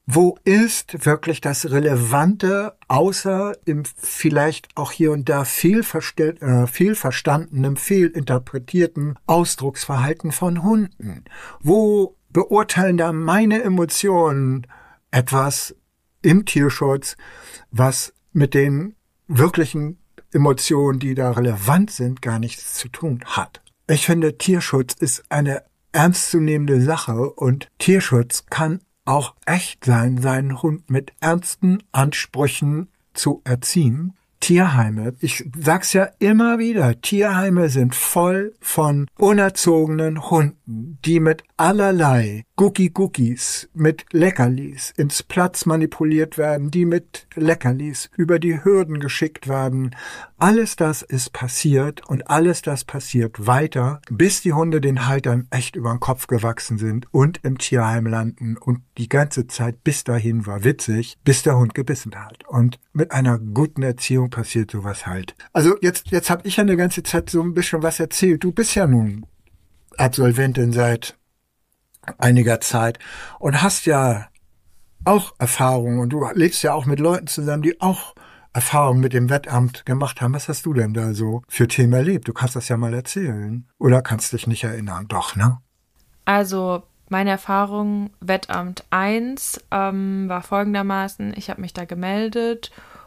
wo ist wirklich das Relevante, außer im vielleicht auch hier und da fehlverstell- äh, fehlverstandenen, fehlinterpretierten Ausdrucksverhalten von Hunden? Wo beurteilen da meine Emotionen etwas im Tierschutz, was mit den wirklichen Emotionen, die da relevant sind, gar nichts zu tun hat? Ich finde, Tierschutz ist eine ernstzunehmende Sache und Tierschutz kann auch echt sein, seinen Hund mit ernsten Ansprüchen zu erziehen. Tierheime, ich sag's ja immer wieder, Tierheime sind voll von unerzogenen Hunden, die mit allerlei Gucki-Guckis, mit Leckerlis ins Platz manipuliert werden, die mit Leckerlis über die Hürden geschickt werden. Alles das ist passiert und alles das passiert weiter, bis die Hunde den Haltern echt über den Kopf gewachsen sind und im Tierheim landen. Und die ganze Zeit bis dahin war witzig, bis der Hund gebissen hat. Und mit einer guten Erziehung passiert sowas halt. Also jetzt, jetzt habe ich ja eine ganze Zeit so ein bisschen was erzählt. Du bist ja nun Absolventin seit einiger Zeit und hast ja auch Erfahrungen und du lebst ja auch mit Leuten zusammen, die auch Erfahrungen mit dem Wettamt gemacht haben. Was hast du denn da so für Themen erlebt? Du kannst das ja mal erzählen. Oder kannst dich nicht erinnern? Doch, ne? Also meine Erfahrung Wettamt eins ähm, war folgendermaßen, ich habe mich da gemeldet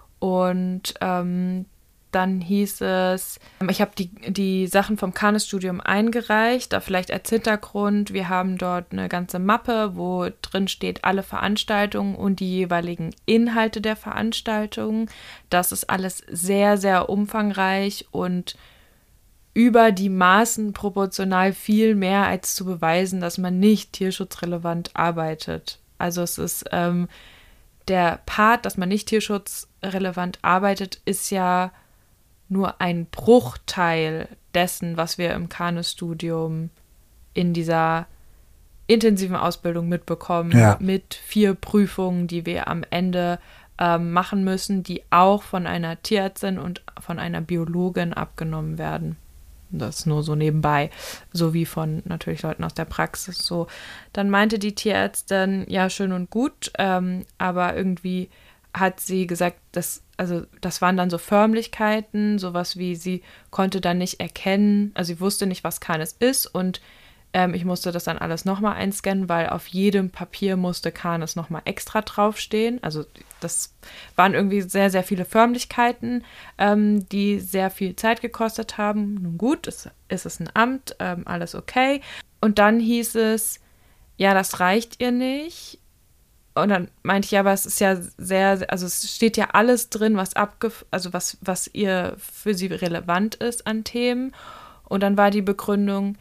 und ähm, dann hieß es, ich habe die, die Sachen vom Canis-Studium eingereicht, da vielleicht als Hintergrund, wir haben dort eine ganze Mappe, wo drin steht alle Veranstaltungen und die jeweiligen Inhalte der Veranstaltungen. Das ist alles sehr, sehr umfangreich und über die Maßen proportional viel mehr als zu beweisen, dass man nicht tierschutzrelevant arbeitet. Also es ist ähm, der Part, dass man nicht tierschutzrelevant arbeitet, ist ja nur ein Bruchteil dessen, was wir im Canis-Studium in dieser intensiven Ausbildung mitbekommen, ja. Mit vier Prüfungen, die wir am Ende ähm, machen müssen, die auch von einer Tierärztin und von einer Biologin abgenommen werden. Das nur so nebenbei, sowie von natürlich Leuten aus der Praxis. So, dann meinte die Tierärztin, ja, schön und gut, ähm, aber irgendwie hat sie gesagt, dass, also das waren dann so Förmlichkeiten, sowas wie sie konnte dann nicht erkennen, also sie wusste nicht, was Canis ist und ähm, ich musste das dann alles nochmal einscannen, weil auf jedem Papier musste Canis nochmal extra draufstehen. Also das waren irgendwie sehr, sehr viele Förmlichkeiten, ähm, die sehr viel Zeit gekostet haben. Nun gut, es, es ist ein Amt, ähm, alles okay. Und dann hieß es, ja, das reicht ihr nicht. Und dann meinte ich, ja, aber es ist ja sehr, also es steht ja alles drin, was abge, also was, was ihr für sie relevant ist an Themen. Und dann war die Begründung,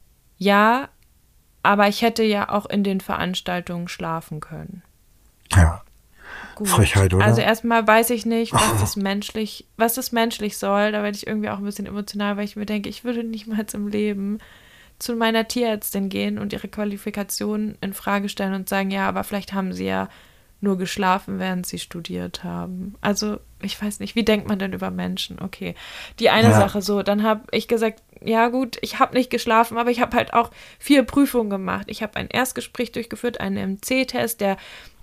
ja, aber ich hätte ja auch in den Veranstaltungen schlafen können. Ja. Gut. Frechheit, oder? Also erstmal weiß ich nicht, was oh. das menschlich, was das menschlich soll. Da werde ich irgendwie auch ein bisschen emotional, weil ich mir denke, ich würde niemals im Leben zu meiner Tierärztin gehen und ihre Qualifikation in Frage stellen und sagen, ja, aber vielleicht haben sie ja nur geschlafen, während sie studiert haben. Also, ich weiß nicht, wie denkt man denn über Menschen? Okay, die eine ja. Sache so, dann habe ich gesagt, ja gut, ich habe nicht geschlafen, aber ich habe halt auch vier Prüfungen gemacht. Ich habe ein Erstgespräch durchgeführt, einen M C-Test, der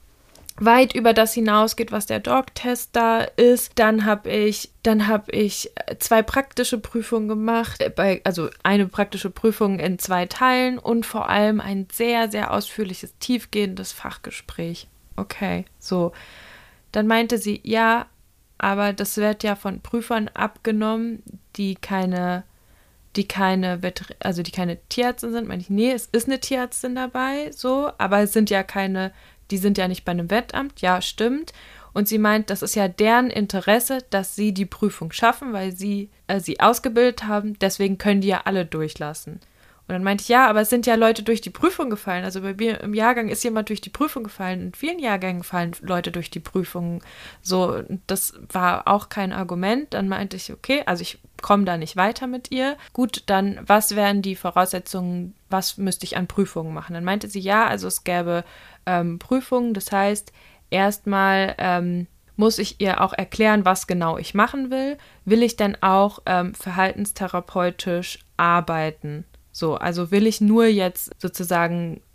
weit über das hinausgeht, was der Dog-Test da ist. Dann habe ich, dann habe ich zwei praktische Prüfungen gemacht, bei, also eine praktische Prüfung in zwei Teilen und vor allem ein sehr, sehr ausführliches, tiefgehendes Fachgespräch. Okay, so. Dann meinte sie, ja, aber das wird ja von Prüfern abgenommen, die keine, die keine, also die keine Tierärztin sind. Meine ich, nee, es ist eine Tierärztin dabei, so, aber es sind ja keine, die sind ja nicht bei einem Wettamt, ja, stimmt. Und sie meint, das ist ja deren Interesse, dass sie die Prüfung schaffen, weil sie äh, sie ausgebildet haben, deswegen können die ja alle durchlassen. Und dann meinte ich, ja, aber es sind ja Leute durch die Prüfung gefallen. Also bei mir im Jahrgang ist jemand durch die Prüfung gefallen. In vielen Jahrgängen fallen Leute durch die Prüfung. So, das war auch kein Argument. Dann meinte ich, okay, also ich komme da nicht weiter mit ihr. Gut, dann was wären die Voraussetzungen, was müsste ich an Prüfungen machen? Dann meinte sie, ja, also es gäbe ähm, Prüfungen. Das heißt, erstmal ähm, muss ich ihr auch erklären, was genau ich machen will. Will ich denn auch ähm, verhaltenstherapeutisch arbeiten? So, also will ich nur jetzt sozusagen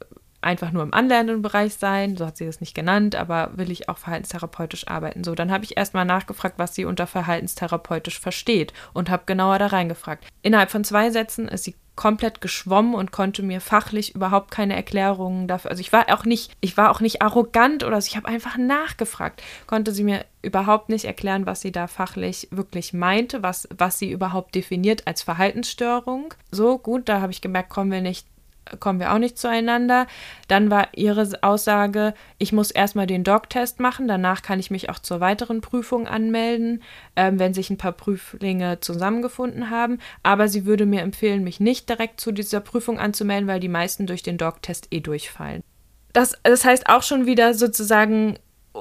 einfach nur im anlernenden Bereich sein, so hat sie das nicht genannt, aber will ich auch verhaltenstherapeutisch arbeiten. So, dann habe ich erstmal nachgefragt, was sie unter verhaltenstherapeutisch versteht und habe genauer da reingefragt. Innerhalb von zwei Sätzen ist sie komplett geschwommen und konnte mir fachlich überhaupt keine Erklärungen dafür. Also ich war auch nicht, ich war auch nicht arrogant oder so, ich habe einfach nachgefragt. Konnte sie mir überhaupt nicht erklären, was sie da fachlich wirklich meinte, was, was sie überhaupt definiert als Verhaltensstörung. So, gut, da habe ich gemerkt, kommen wir nicht kommen wir auch nicht zueinander. Dann war ihre Aussage, ich muss erstmal den Doc-Test machen, danach kann ich mich auch zur weiteren Prüfung anmelden, ähm, wenn sich ein paar Prüflinge zusammengefunden haben. Aber sie würde mir empfehlen, mich nicht direkt zu dieser Prüfung anzumelden, weil die meisten durch den Doc-Test eh durchfallen. Das, das heißt auch schon wieder sozusagen,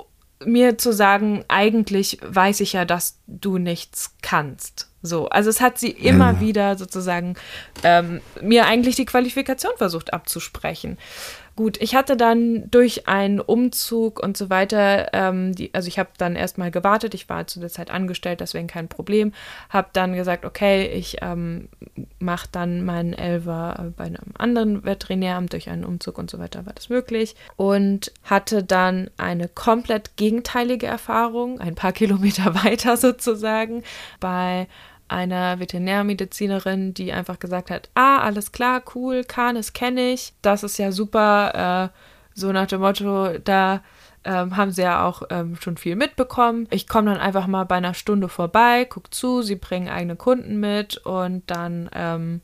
mir zu sagen, eigentlich weiß ich ja, dass du nichts kannst. So, also es hat sie immer ja. wieder sozusagen ähm, mir eigentlich die Qualifikation versucht abzusprechen. Gut, ich hatte dann durch einen Umzug und so weiter, ähm, die, also ich habe dann erstmal gewartet, ich war zu der Zeit angestellt, deswegen kein Problem, habe dann gesagt, okay, ich ähm, mache dann meinen Elfer bei einem anderen Veterinäramt, durch einen Umzug und so weiter war das möglich und hatte dann eine komplett gegenteilige Erfahrung, ein paar Kilometer weiter sozusagen, bei einer Veterinärmedizinerin, die einfach gesagt hat, ah, alles klar, cool, Canis kenne ich, das ist ja super, äh, so nach dem Motto, da ähm, haben sie ja auch ähm, schon viel mitbekommen. Ich komme dann einfach mal bei einer Stunde vorbei, guck zu, sie bringen eigene Kunden mit und dann ähm,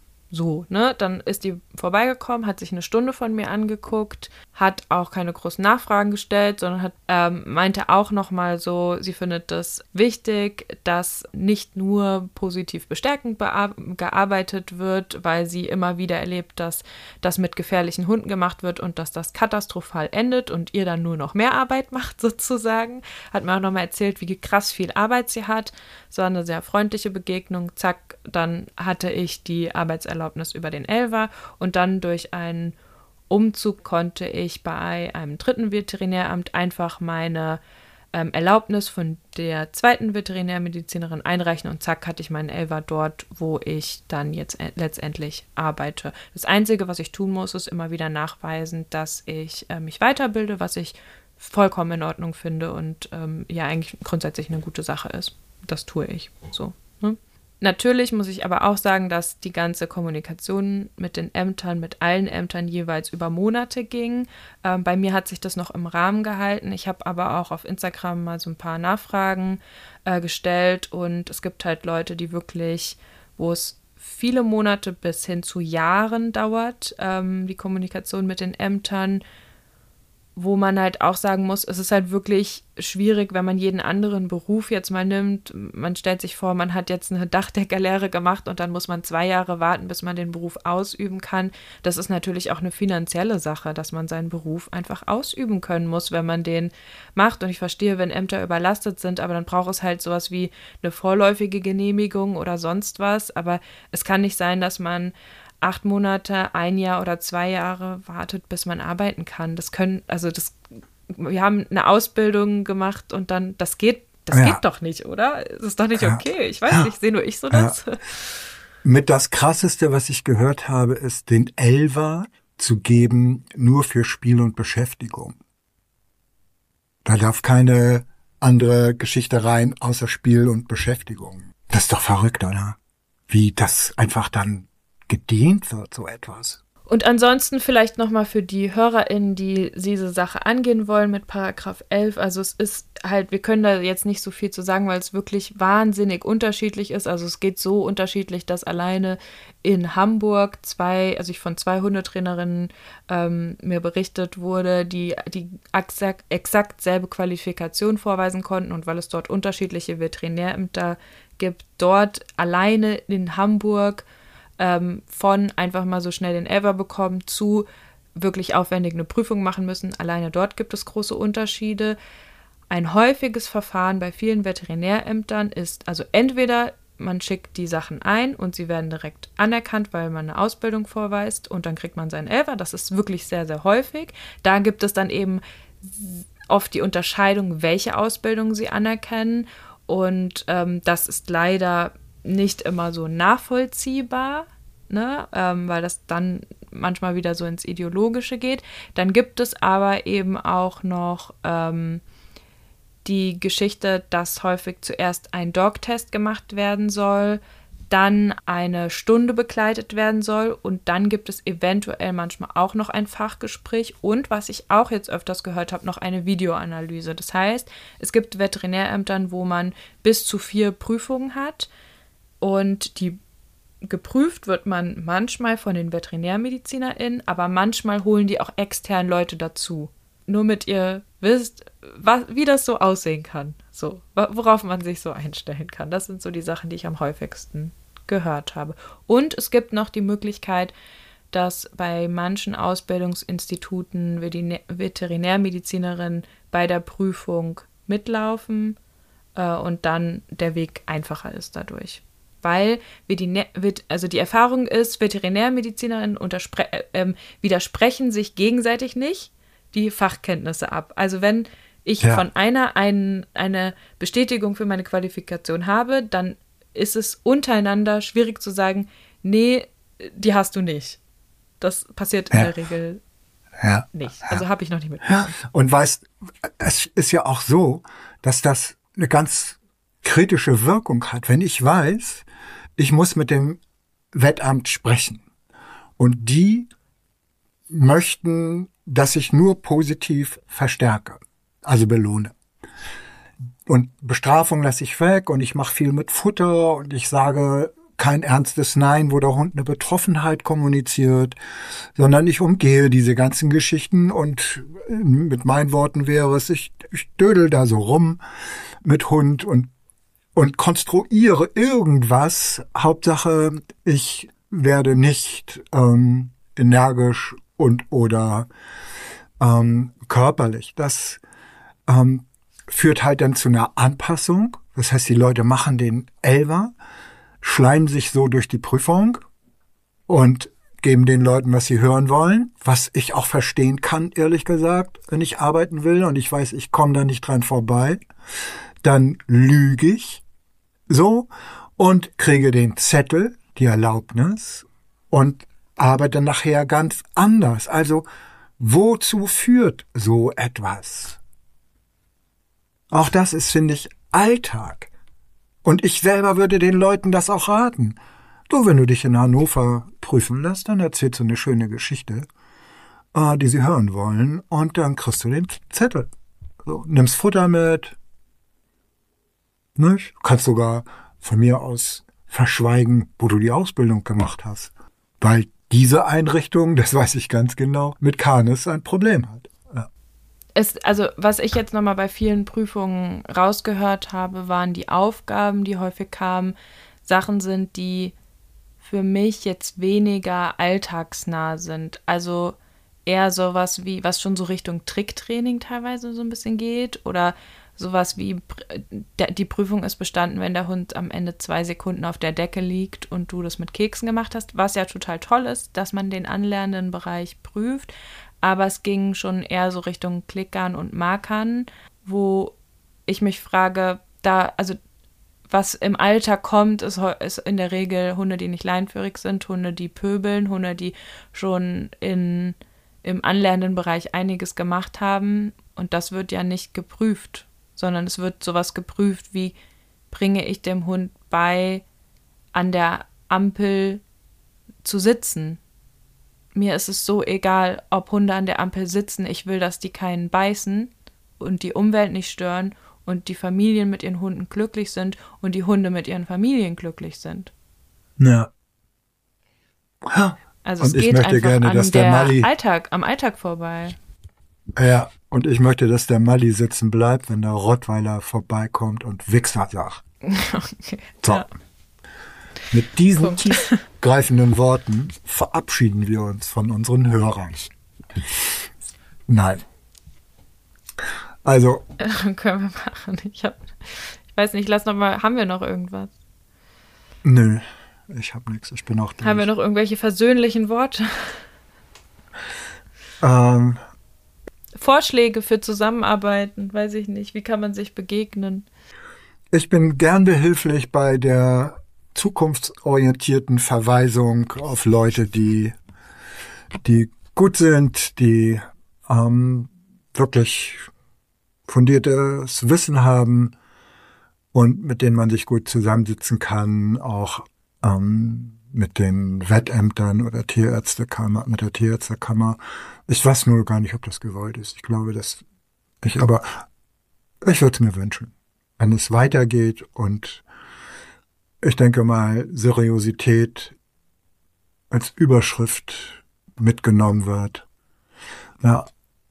so, ne, dann ist die vorbeigekommen, hat sich eine Stunde von mir angeguckt, hat auch keine großen Nachfragen gestellt, sondern hat, ähm, meinte auch nochmal so, sie findet es wichtig, dass nicht nur positiv bestärkend bear- gearbeitet wird, weil sie immer wieder erlebt, dass das mit gefährlichen Hunden gemacht wird und dass das katastrophal endet und ihr dann nur noch mehr Arbeit macht sozusagen. Hat mir auch nochmal erzählt, wie krass viel Arbeit sie hat. Es war eine sehr freundliche Begegnung. Zack, dann hatte ich die Arbeitserlaubnis über den Elfer und dann durch einen Umzug konnte ich bei einem dritten Veterinäramt einfach meine ähm, Erlaubnis von der zweiten Veterinärmedizinerin einreichen und zack, hatte ich meinen Elfer dort, wo ich dann jetzt e- letztendlich arbeite. Das Einzige, was ich tun muss, ist immer wieder nachweisen, dass ich äh, mich weiterbilde, was ich vollkommen in Ordnung finde und ähm, ja eigentlich grundsätzlich eine gute Sache ist. Das tue ich so. Ne? Natürlich muss ich aber auch sagen, dass die ganze Kommunikation mit den Ämtern, mit allen Ämtern jeweils über Monate ging. Ähm, bei mir hat sich das noch im Rahmen gehalten. Ich habe aber auch auf Instagram mal so ein paar Nachfragen äh, gestellt und es gibt halt Leute, die wirklich, wo es viele Monate bis hin zu Jahren dauert, ähm, die Kommunikation mit den Ämtern, wo man halt auch sagen muss, es ist halt wirklich schwierig, wenn man jeden anderen Beruf jetzt mal nimmt. Man stellt sich vor, man hat jetzt eine Dachdeckerlehre gemacht und dann muss man zwei Jahre warten, bis man den Beruf ausüben kann. Das ist natürlich auch eine finanzielle Sache, dass man seinen Beruf einfach ausüben können muss, wenn man den macht. Und ich verstehe, wenn Ämter überlastet sind, aber dann braucht es halt sowas wie eine vorläufige Genehmigung oder sonst was. Aber es kann nicht sein, dass man acht Monate, ein Jahr oder zwei Jahre wartet, bis man arbeiten kann. Das können, also das, wir haben eine Ausbildung gemacht und dann, das geht, das ja. geht doch nicht, oder? Das ist doch nicht ja. okay. Ich weiß ja. nicht, sehe nur ich so das. Ja. Mit das Krasseste, was ich gehört habe, ist, den Elfer zu geben, nur für Spiel und Beschäftigung. Da darf keine andere Geschichte rein, außer Spiel und Beschäftigung. Das ist doch verrückt, oder? Wie das einfach dann gedehnt wird, so etwas. Und ansonsten vielleicht nochmal für die HörerInnen, die diese Sache angehen wollen mit Paragraph elf, also es ist halt, wir können da jetzt nicht so viel zu sagen, weil es wirklich wahnsinnig unterschiedlich ist, also es geht so unterschiedlich, dass alleine in Hamburg zwei, also ich von zwei Hundetrainerinnen ähm, mir berichtet wurde, die die exakt, exakt selbe Qualifikation vorweisen konnten und weil es dort unterschiedliche Veterinärämter gibt, dort alleine in Hamburg von einfach mal so schnell den Elfer bekommen zu wirklich aufwendig eine Prüfung machen müssen. Alleine dort gibt es große Unterschiede. Ein häufiges Verfahren bei vielen Veterinärämtern ist also entweder man schickt die Sachen ein und sie werden direkt anerkannt, weil man eine Ausbildung vorweist und dann kriegt man seinen Elfer. Das ist wirklich sehr, sehr häufig. Da gibt es dann eben oft die Unterscheidung, welche Ausbildung sie anerkennen und ähm, das ist leider nicht immer so nachvollziehbar, ne? ähm, weil das dann manchmal wieder so ins Ideologische geht. Dann gibt es aber eben auch noch ähm, die Geschichte, dass häufig zuerst ein Dog-Test gemacht werden soll, dann eine Stunde begleitet werden soll und dann gibt es eventuell manchmal auch noch ein Fachgespräch und, was ich auch jetzt öfters gehört habe, noch eine Videoanalyse. Das heißt, es gibt Veterinärämtern, wo man bis zu vier Prüfungen hat und die geprüft wird man manchmal von den VeterinärmedizinerInnen, aber manchmal holen die auch extern Leute dazu. Nur mit ihr wisst, was, wie das so aussehen kann, so, worauf man sich so einstellen kann. Das sind so die Sachen, die ich am häufigsten gehört habe. Und es gibt noch die Möglichkeit, dass bei manchen Ausbildungsinstituten Veterinärmedizinerinnen bei der Prüfung mitlaufen äh, und dann der Weg einfacher ist dadurch. Weil wir die, also die Erfahrung ist, Veterinärmedizinerinnen unterspre- äh, widersprechen sich gegenseitig nicht die Fachkenntnisse ab. Also wenn ich ja. von einer ein, eine Bestätigung für meine Qualifikation habe, dann ist es untereinander schwierig zu sagen, nee, die hast du nicht. Das passiert in ja. der Regel ja. nicht. Also ja. habe ich noch nicht mitbekommen. Ja. Und weißt, es ist ja auch so, dass das eine ganz kritische Wirkung hat. Wenn ich weiß, ich muss mit dem Wettamt sprechen und die möchten, dass ich nur positiv verstärke, also belohne. Und Bestrafung lasse ich weg und ich mache viel mit Futter und ich sage kein ernstes Nein, wo der Hund eine Betroffenheit kommuniziert, sondern ich umgehe diese ganzen Geschichten und mit meinen Worten wäre es, ich, ich dödel da so rum mit Hund und, und konstruiere irgendwas. Hauptsache, ich werde nicht ähm, energisch und oder ähm, körperlich. Das ähm, führt halt dann zu einer Anpassung. Das heißt, die Leute machen den Elfer, schleimen sich so durch die Prüfung und geben den Leuten, was sie hören wollen, was ich auch verstehen kann, ehrlich gesagt, wenn ich arbeiten will und ich weiß, ich komme da nicht dran vorbei. Dann lüge ich so und kriege den Zettel, die Erlaubnis und arbeite nachher ganz anders. Also, wozu führt so etwas? Auch das ist, finde ich, Alltag. Und ich selber würde den Leuten das auch raten. Du, wenn du dich in Hannover prüfen lässt, dann erzählst du eine schöne Geschichte, äh, die sie hören wollen, und dann kriegst du den Zettel. So, nimmst Futter mit. Nicht? Du kannst sogar von mir aus verschweigen, wo du die Ausbildung gemacht hast. Weil diese Einrichtung, das weiß ich ganz genau, mit Canis ein Problem hat. Ja. Es, also was ich jetzt nochmal bei vielen Prüfungen rausgehört habe, waren die Aufgaben, die häufig kamen, Sachen sind, die für mich jetzt weniger alltagsnah sind. Also eher sowas wie, was schon so Richtung Tricktraining teilweise so ein bisschen geht oder sowas wie, die Prüfung ist bestanden, wenn der Hund am Ende zwei Sekunden auf der Decke liegt und du das mit Keksen gemacht hast, was ja total toll ist, dass man den anlernenden Bereich prüft, aber es ging schon eher so Richtung Klickern und Markern, wo ich mich frage, da, also was im Alter kommt, ist, ist in der Regel Hunde, die nicht leinführig sind, Hunde, die pöbeln, Hunde, die schon in, im anlernenden Bereich einiges gemacht haben und das wird ja nicht geprüft, sondern es wird sowas geprüft, wie bringe ich dem Hund bei, an der Ampel zu sitzen. Mir ist es so egal, ob Hunde an der Ampel sitzen, ich will, dass die keinen beißen und die Umwelt nicht stören und die Familien mit ihren Hunden glücklich sind und die Hunde mit ihren Familien glücklich sind. Ja. Also und es ich geht möchte einfach gerne, an dass der, der Mali, Alltag, am Alltag vorbei. Ja, und ich möchte, dass der Mali sitzen bleibt, wenn der Rottweiler vorbeikommt und Wichser sagt. Okay. So. Ja. Mit diesen tiefgreifenden Worten verabschieden wir uns von unseren Hörern. Nein. Also. Können wir machen. Ich, hab, ich weiß nicht, lass noch mal, haben wir noch irgendwas? Nö, ich hab nichts. Ich bin auch durch. Haben wir noch irgendwelche versöhnlichen Worte? Ähm. Vorschläge für Zusammenarbeiten, weiß ich nicht. Wie kann man sich begegnen? Ich bin gern behilflich bei der zukunftsorientierten Verweisung auf Leute, die die gut sind, die ähm, wirklich fundiertes Wissen haben und mit denen man sich gut zusammensitzen kann, auch ähm, mit den Wettämtern oder Tierärztekammer, mit der Tierärztekammer. Ich weiß nur gar nicht, ob das gewollt ist. Ich glaube, dass ich, aber ich würde es mir wünschen, wenn es weitergeht und ich denke mal, Seriosität als Überschrift mitgenommen wird. Na,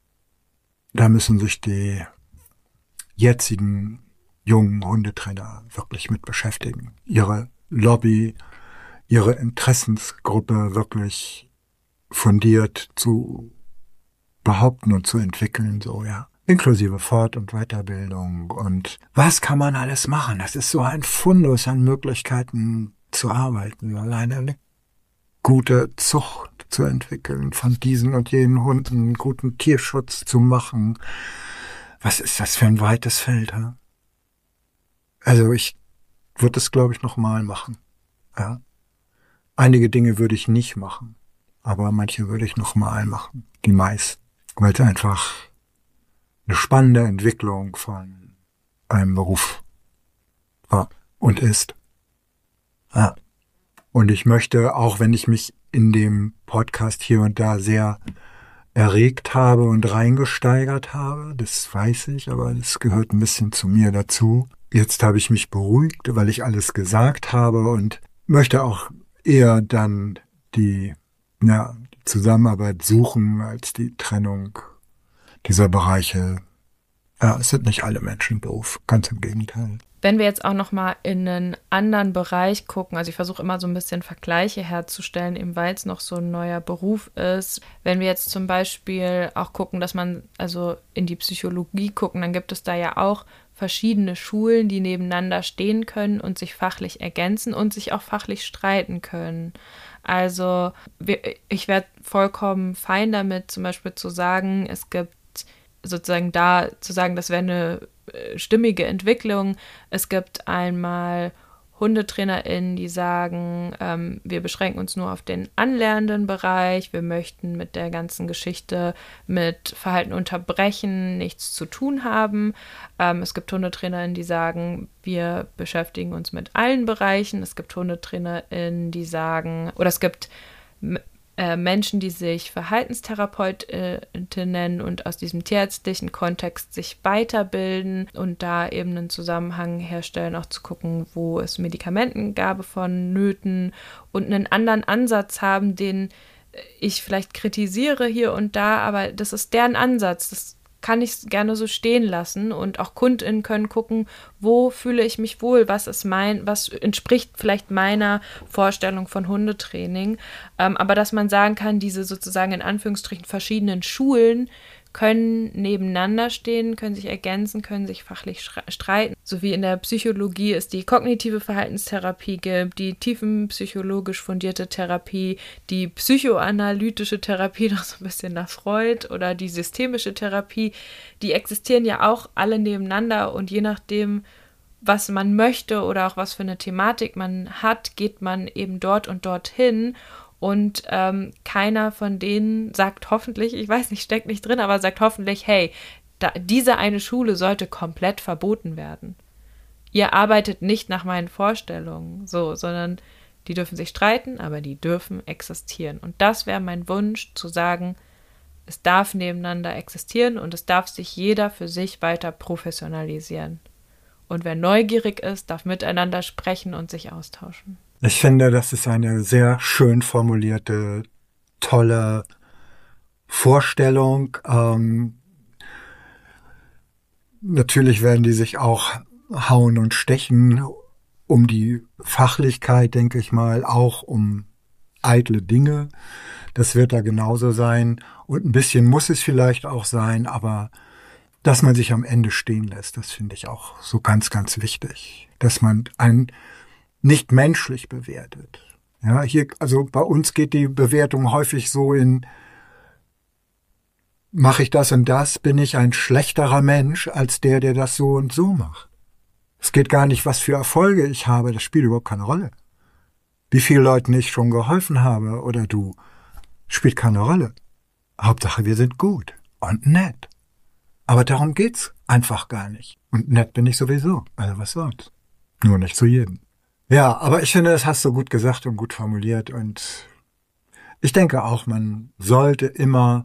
da müssen sich die jetzigen jungen Hundetrainer wirklich mit beschäftigen. Ihre Lobby, ihre Interessensgruppe wirklich fundiert zu behaupten und zu entwickeln, so, ja. Inklusive Fort- und Weiterbildung und was kann man alles machen? Das ist so ein Fundus an Möglichkeiten zu arbeiten. Alleine eine gute Zucht zu entwickeln von diesen und jenen Hunden, guten Tierschutz zu machen. Was ist das für ein weites Feld, ha? Also ich würde es, glaube ich, nochmal machen. Ja. Einige Dinge würde ich nicht machen, aber manche würde ich nochmal machen. Die meisten. Weil es einfach eine spannende Entwicklung von einem Beruf war und ist. Ja. Und ich möchte, auch wenn ich mich in dem Podcast hier und da sehr erregt habe und reingesteigert habe, das weiß ich, aber das gehört ein bisschen zu mir dazu. Jetzt habe ich mich beruhigt, weil ich alles gesagt habe und möchte auch eher dann die, ja, die Zusammenarbeit suchen als die Trennung dieser Bereiche. Ja, es sind nicht alle Menschen doof, ganz im Gegenteil. Wenn wir jetzt auch noch mal in einen anderen Bereich gucken, also ich versuche immer so ein bisschen Vergleiche herzustellen, eben weil es noch so ein neuer Beruf ist. Wenn wir jetzt zum Beispiel auch gucken, dass man also in die Psychologie gucken, dann gibt es da ja auch verschiedene Schulen, die nebeneinander stehen können und sich fachlich ergänzen und sich auch fachlich streiten können. Also wir, ich werde vollkommen fein damit, zum Beispiel zu sagen, es gibt sozusagen da zu sagen, das wäre eine stimmige Entwicklung. Es gibt einmal HundetrainerInnen, die sagen, ähm, wir beschränken uns nur auf den anlernenden Bereich, wir möchten mit der ganzen Geschichte mit Verhalten unterbrechen nichts zu tun haben. Ähm, es gibt HundetrainerInnen, die sagen, wir beschäftigen uns mit allen Bereichen. Es gibt HundetrainerInnen, die sagen, oder es gibt Menschen, die sich Verhaltenstherapeutinnen nennen und aus diesem tierärztlichen Kontext sich weiterbilden und da eben einen Zusammenhang herstellen, auch zu gucken, wo ist Medikamentengabe vonnöten und einen anderen Ansatz haben, den ich vielleicht kritisiere hier und da, aber das ist deren Ansatz, das kann ich gerne so stehen lassen und auch KundInnen können gucken, wo fühle ich mich wohl, was ist mein, was entspricht vielleicht meiner Vorstellung von Hundetraining. Ähm, aber dass man sagen kann, diese sozusagen in Anführungsstrichen verschiedenen Schulen können nebeneinander stehen, können sich ergänzen, können sich fachlich streiten. So wie in der Psychologie es die kognitive Verhaltenstherapie gibt, die tiefenpsychologisch fundierte Therapie, die psychoanalytische Therapie, noch so ein bisschen nach Freud, oder die systemische Therapie, die existieren ja auch alle nebeneinander und je nachdem, was man möchte oder auch was für eine Thematik man hat, geht man eben dort und dorthin. Und ähm, keiner von denen sagt hoffentlich, ich weiß nicht, steckt nicht drin, aber sagt hoffentlich, hey, da, diese eine Schule sollte komplett verboten werden. Ihr arbeitet nicht nach meinen Vorstellungen, so, sondern die dürfen sich streiten, aber die dürfen existieren. Und das wäre mein Wunsch, zu sagen, es darf nebeneinander existieren und es darf sich jeder für sich weiter professionalisieren. Und wer neugierig ist, darf miteinander sprechen und sich austauschen. Ich finde, das ist eine sehr schön formulierte, tolle Vorstellung. Ähm, natürlich werden die sich auch hauen und stechen um die Fachlichkeit, denke ich mal, auch um eitle Dinge. Das wird da genauso sein. Und ein bisschen muss es vielleicht auch sein, aber dass man sich am Ende stehen lässt, das finde ich auch so ganz, ganz wichtig. Dass man ein nicht menschlich bewertet. Ja, hier, also bei uns geht die Bewertung häufig so in, mache ich das und das, bin ich ein schlechterer Mensch als der, der das so und so macht. Es geht gar nicht, was für Erfolge ich habe, das spielt überhaupt keine Rolle. Wie vielen Leuten ich schon geholfen habe oder du, Spielt keine Rolle. Hauptsache, wir sind gut und nett. Aber darum geht's einfach gar nicht. Und nett bin ich sowieso. Also was soll's? Nur nicht zu jedem. Ja, aber ich finde, das hast du gut gesagt und gut formuliert. Und ich denke auch, man sollte immer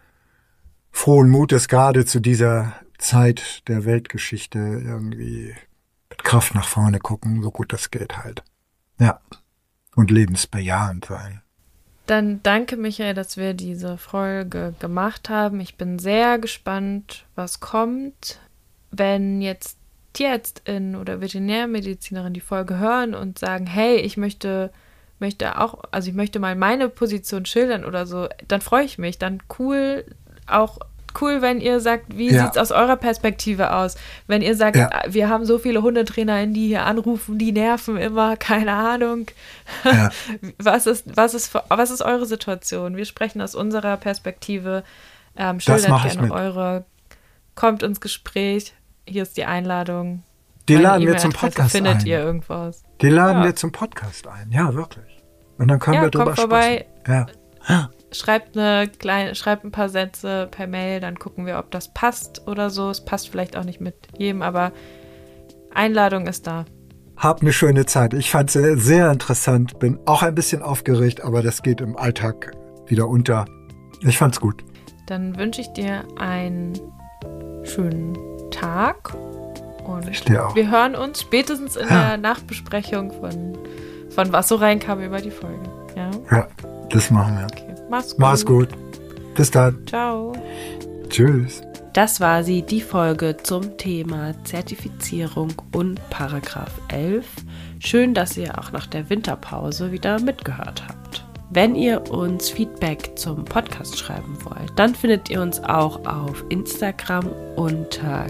frohen Mutes gerade zu dieser Zeit der Weltgeschichte irgendwie mit Kraft nach vorne gucken, so gut das geht halt. Ja. Und lebensbejahend sein. Dann danke, Michael, dass wir diese Folge gemacht haben. Ich bin sehr gespannt, was kommt. Wenn jetzt Tierärztin oder Veterinärmedizinerin die Folge hören und sagen, hey, ich möchte, möchte auch, also ich möchte mal meine Position schildern oder so, dann freue ich mich. Dann cool, auch cool, wenn ihr sagt, wie ja. sieht es aus eurer Perspektive aus? Wenn ihr sagt, ja. wir haben so viele HundetrainerInnen, die hier anrufen, die nerven immer, keine Ahnung. Ja. Was ist, was ist, was ist eure Situation? Wir sprechen aus unserer Perspektive. Ähm, schildert gerne eure, kommt ins Gespräch. Hier ist die Einladung. Die Meine laden wir zum Podcast findet ein. ihr irgendwas. Die laden ja. wir zum Podcast ein, ja, wirklich. Und dann können ja, wir drüber kommt vorbei. sprechen. Ja. Schreibt eine kleine, schreibt ein paar Sätze per Mail, dann gucken wir, ob das passt oder so. Es passt vielleicht auch nicht mit jedem, aber Einladung ist da. Hab eine schöne Zeit. Ich fand es sehr, sehr interessant, bin auch ein bisschen aufgeregt, aber das geht im Alltag wieder unter. Ich fand's gut. Dann wünsche ich dir einen schönen Tag und ich dir auch. Wir hören uns spätestens in ja. der Nachbesprechung von, von was so reinkam über die Folge. Ja, ja das machen wir. Okay. Mach's gut. Mach's gut. Bis dann. Ciao. Tschüss. Das war sie, die Folge zum Thema Zertifizierung und Paragraph elf. Schön, dass ihr auch nach der Winterpause wieder mitgehört habt. Wenn ihr uns Feedback zum Podcast schreiben wollt, dann findet ihr uns auch auf Instagram unter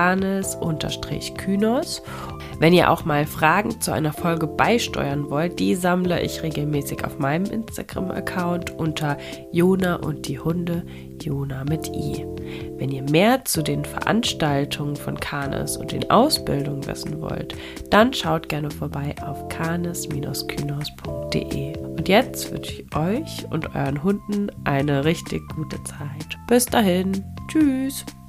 canis-kynos. Wenn ihr auch mal Fragen zu einer Folge beisteuern wollt, die sammle ich regelmäßig auf meinem Instagram-Account unter Jona und die Hunde, Jona mit I. Wenn ihr mehr zu den Veranstaltungen von Canis und den Ausbildungen wissen wollt, dann schaut gerne vorbei auf canis dash kynos punkt de. Und jetzt wünsche ich euch und euren Hunden eine richtig gute Zeit. Bis dahin, tschüss!